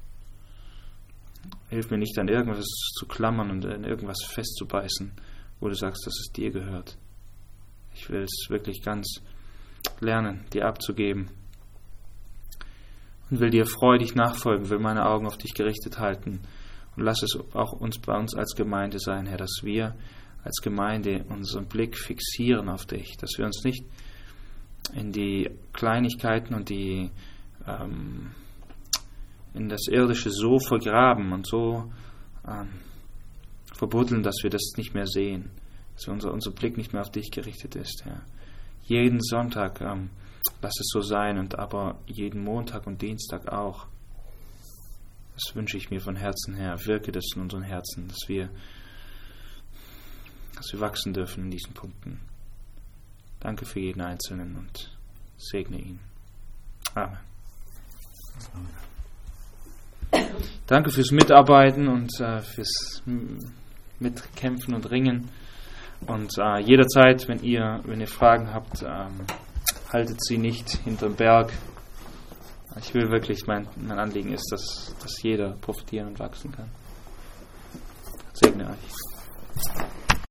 Hilf mir nicht, an irgendwas zu klammern und an irgendwas festzubeißen, wo du sagst, dass es dir gehört. Ich will es wirklich ganz lernen, dir abzugeben und will dir freudig nachfolgen, will meine Augen auf dich gerichtet halten. Und lass es auch uns bei uns als Gemeinde sein, Herr, dass wir als Gemeinde unseren Blick fixieren auf dich, dass wir uns nicht in die Kleinigkeiten und die ähm, in das Irdische so vergraben und so ähm, verbuddeln, dass wir das nicht mehr sehen, dass unser, unser Blick nicht mehr auf dich gerichtet ist, Herr. Jeden Sonntag ähm, lass es so sein, und aber jeden Montag und Dienstag auch. Das wünsche ich mir von Herzen her. Wirke das in unseren Herzen, dass wir, dass wir wachsen dürfen in diesen Punkten. Danke für jeden Einzelnen und segne ihn. Amen. Danke fürs Mitarbeiten und äh, fürs Mitkämpfen und Ringen. Und äh, jederzeit, wenn ihr, wenn ihr Fragen habt, ähm, haltet sie nicht hinterm Berg. Ich will wirklich, mein, mein Anliegen ist, dass, dass jeder profitieren und wachsen kann. Segne euch.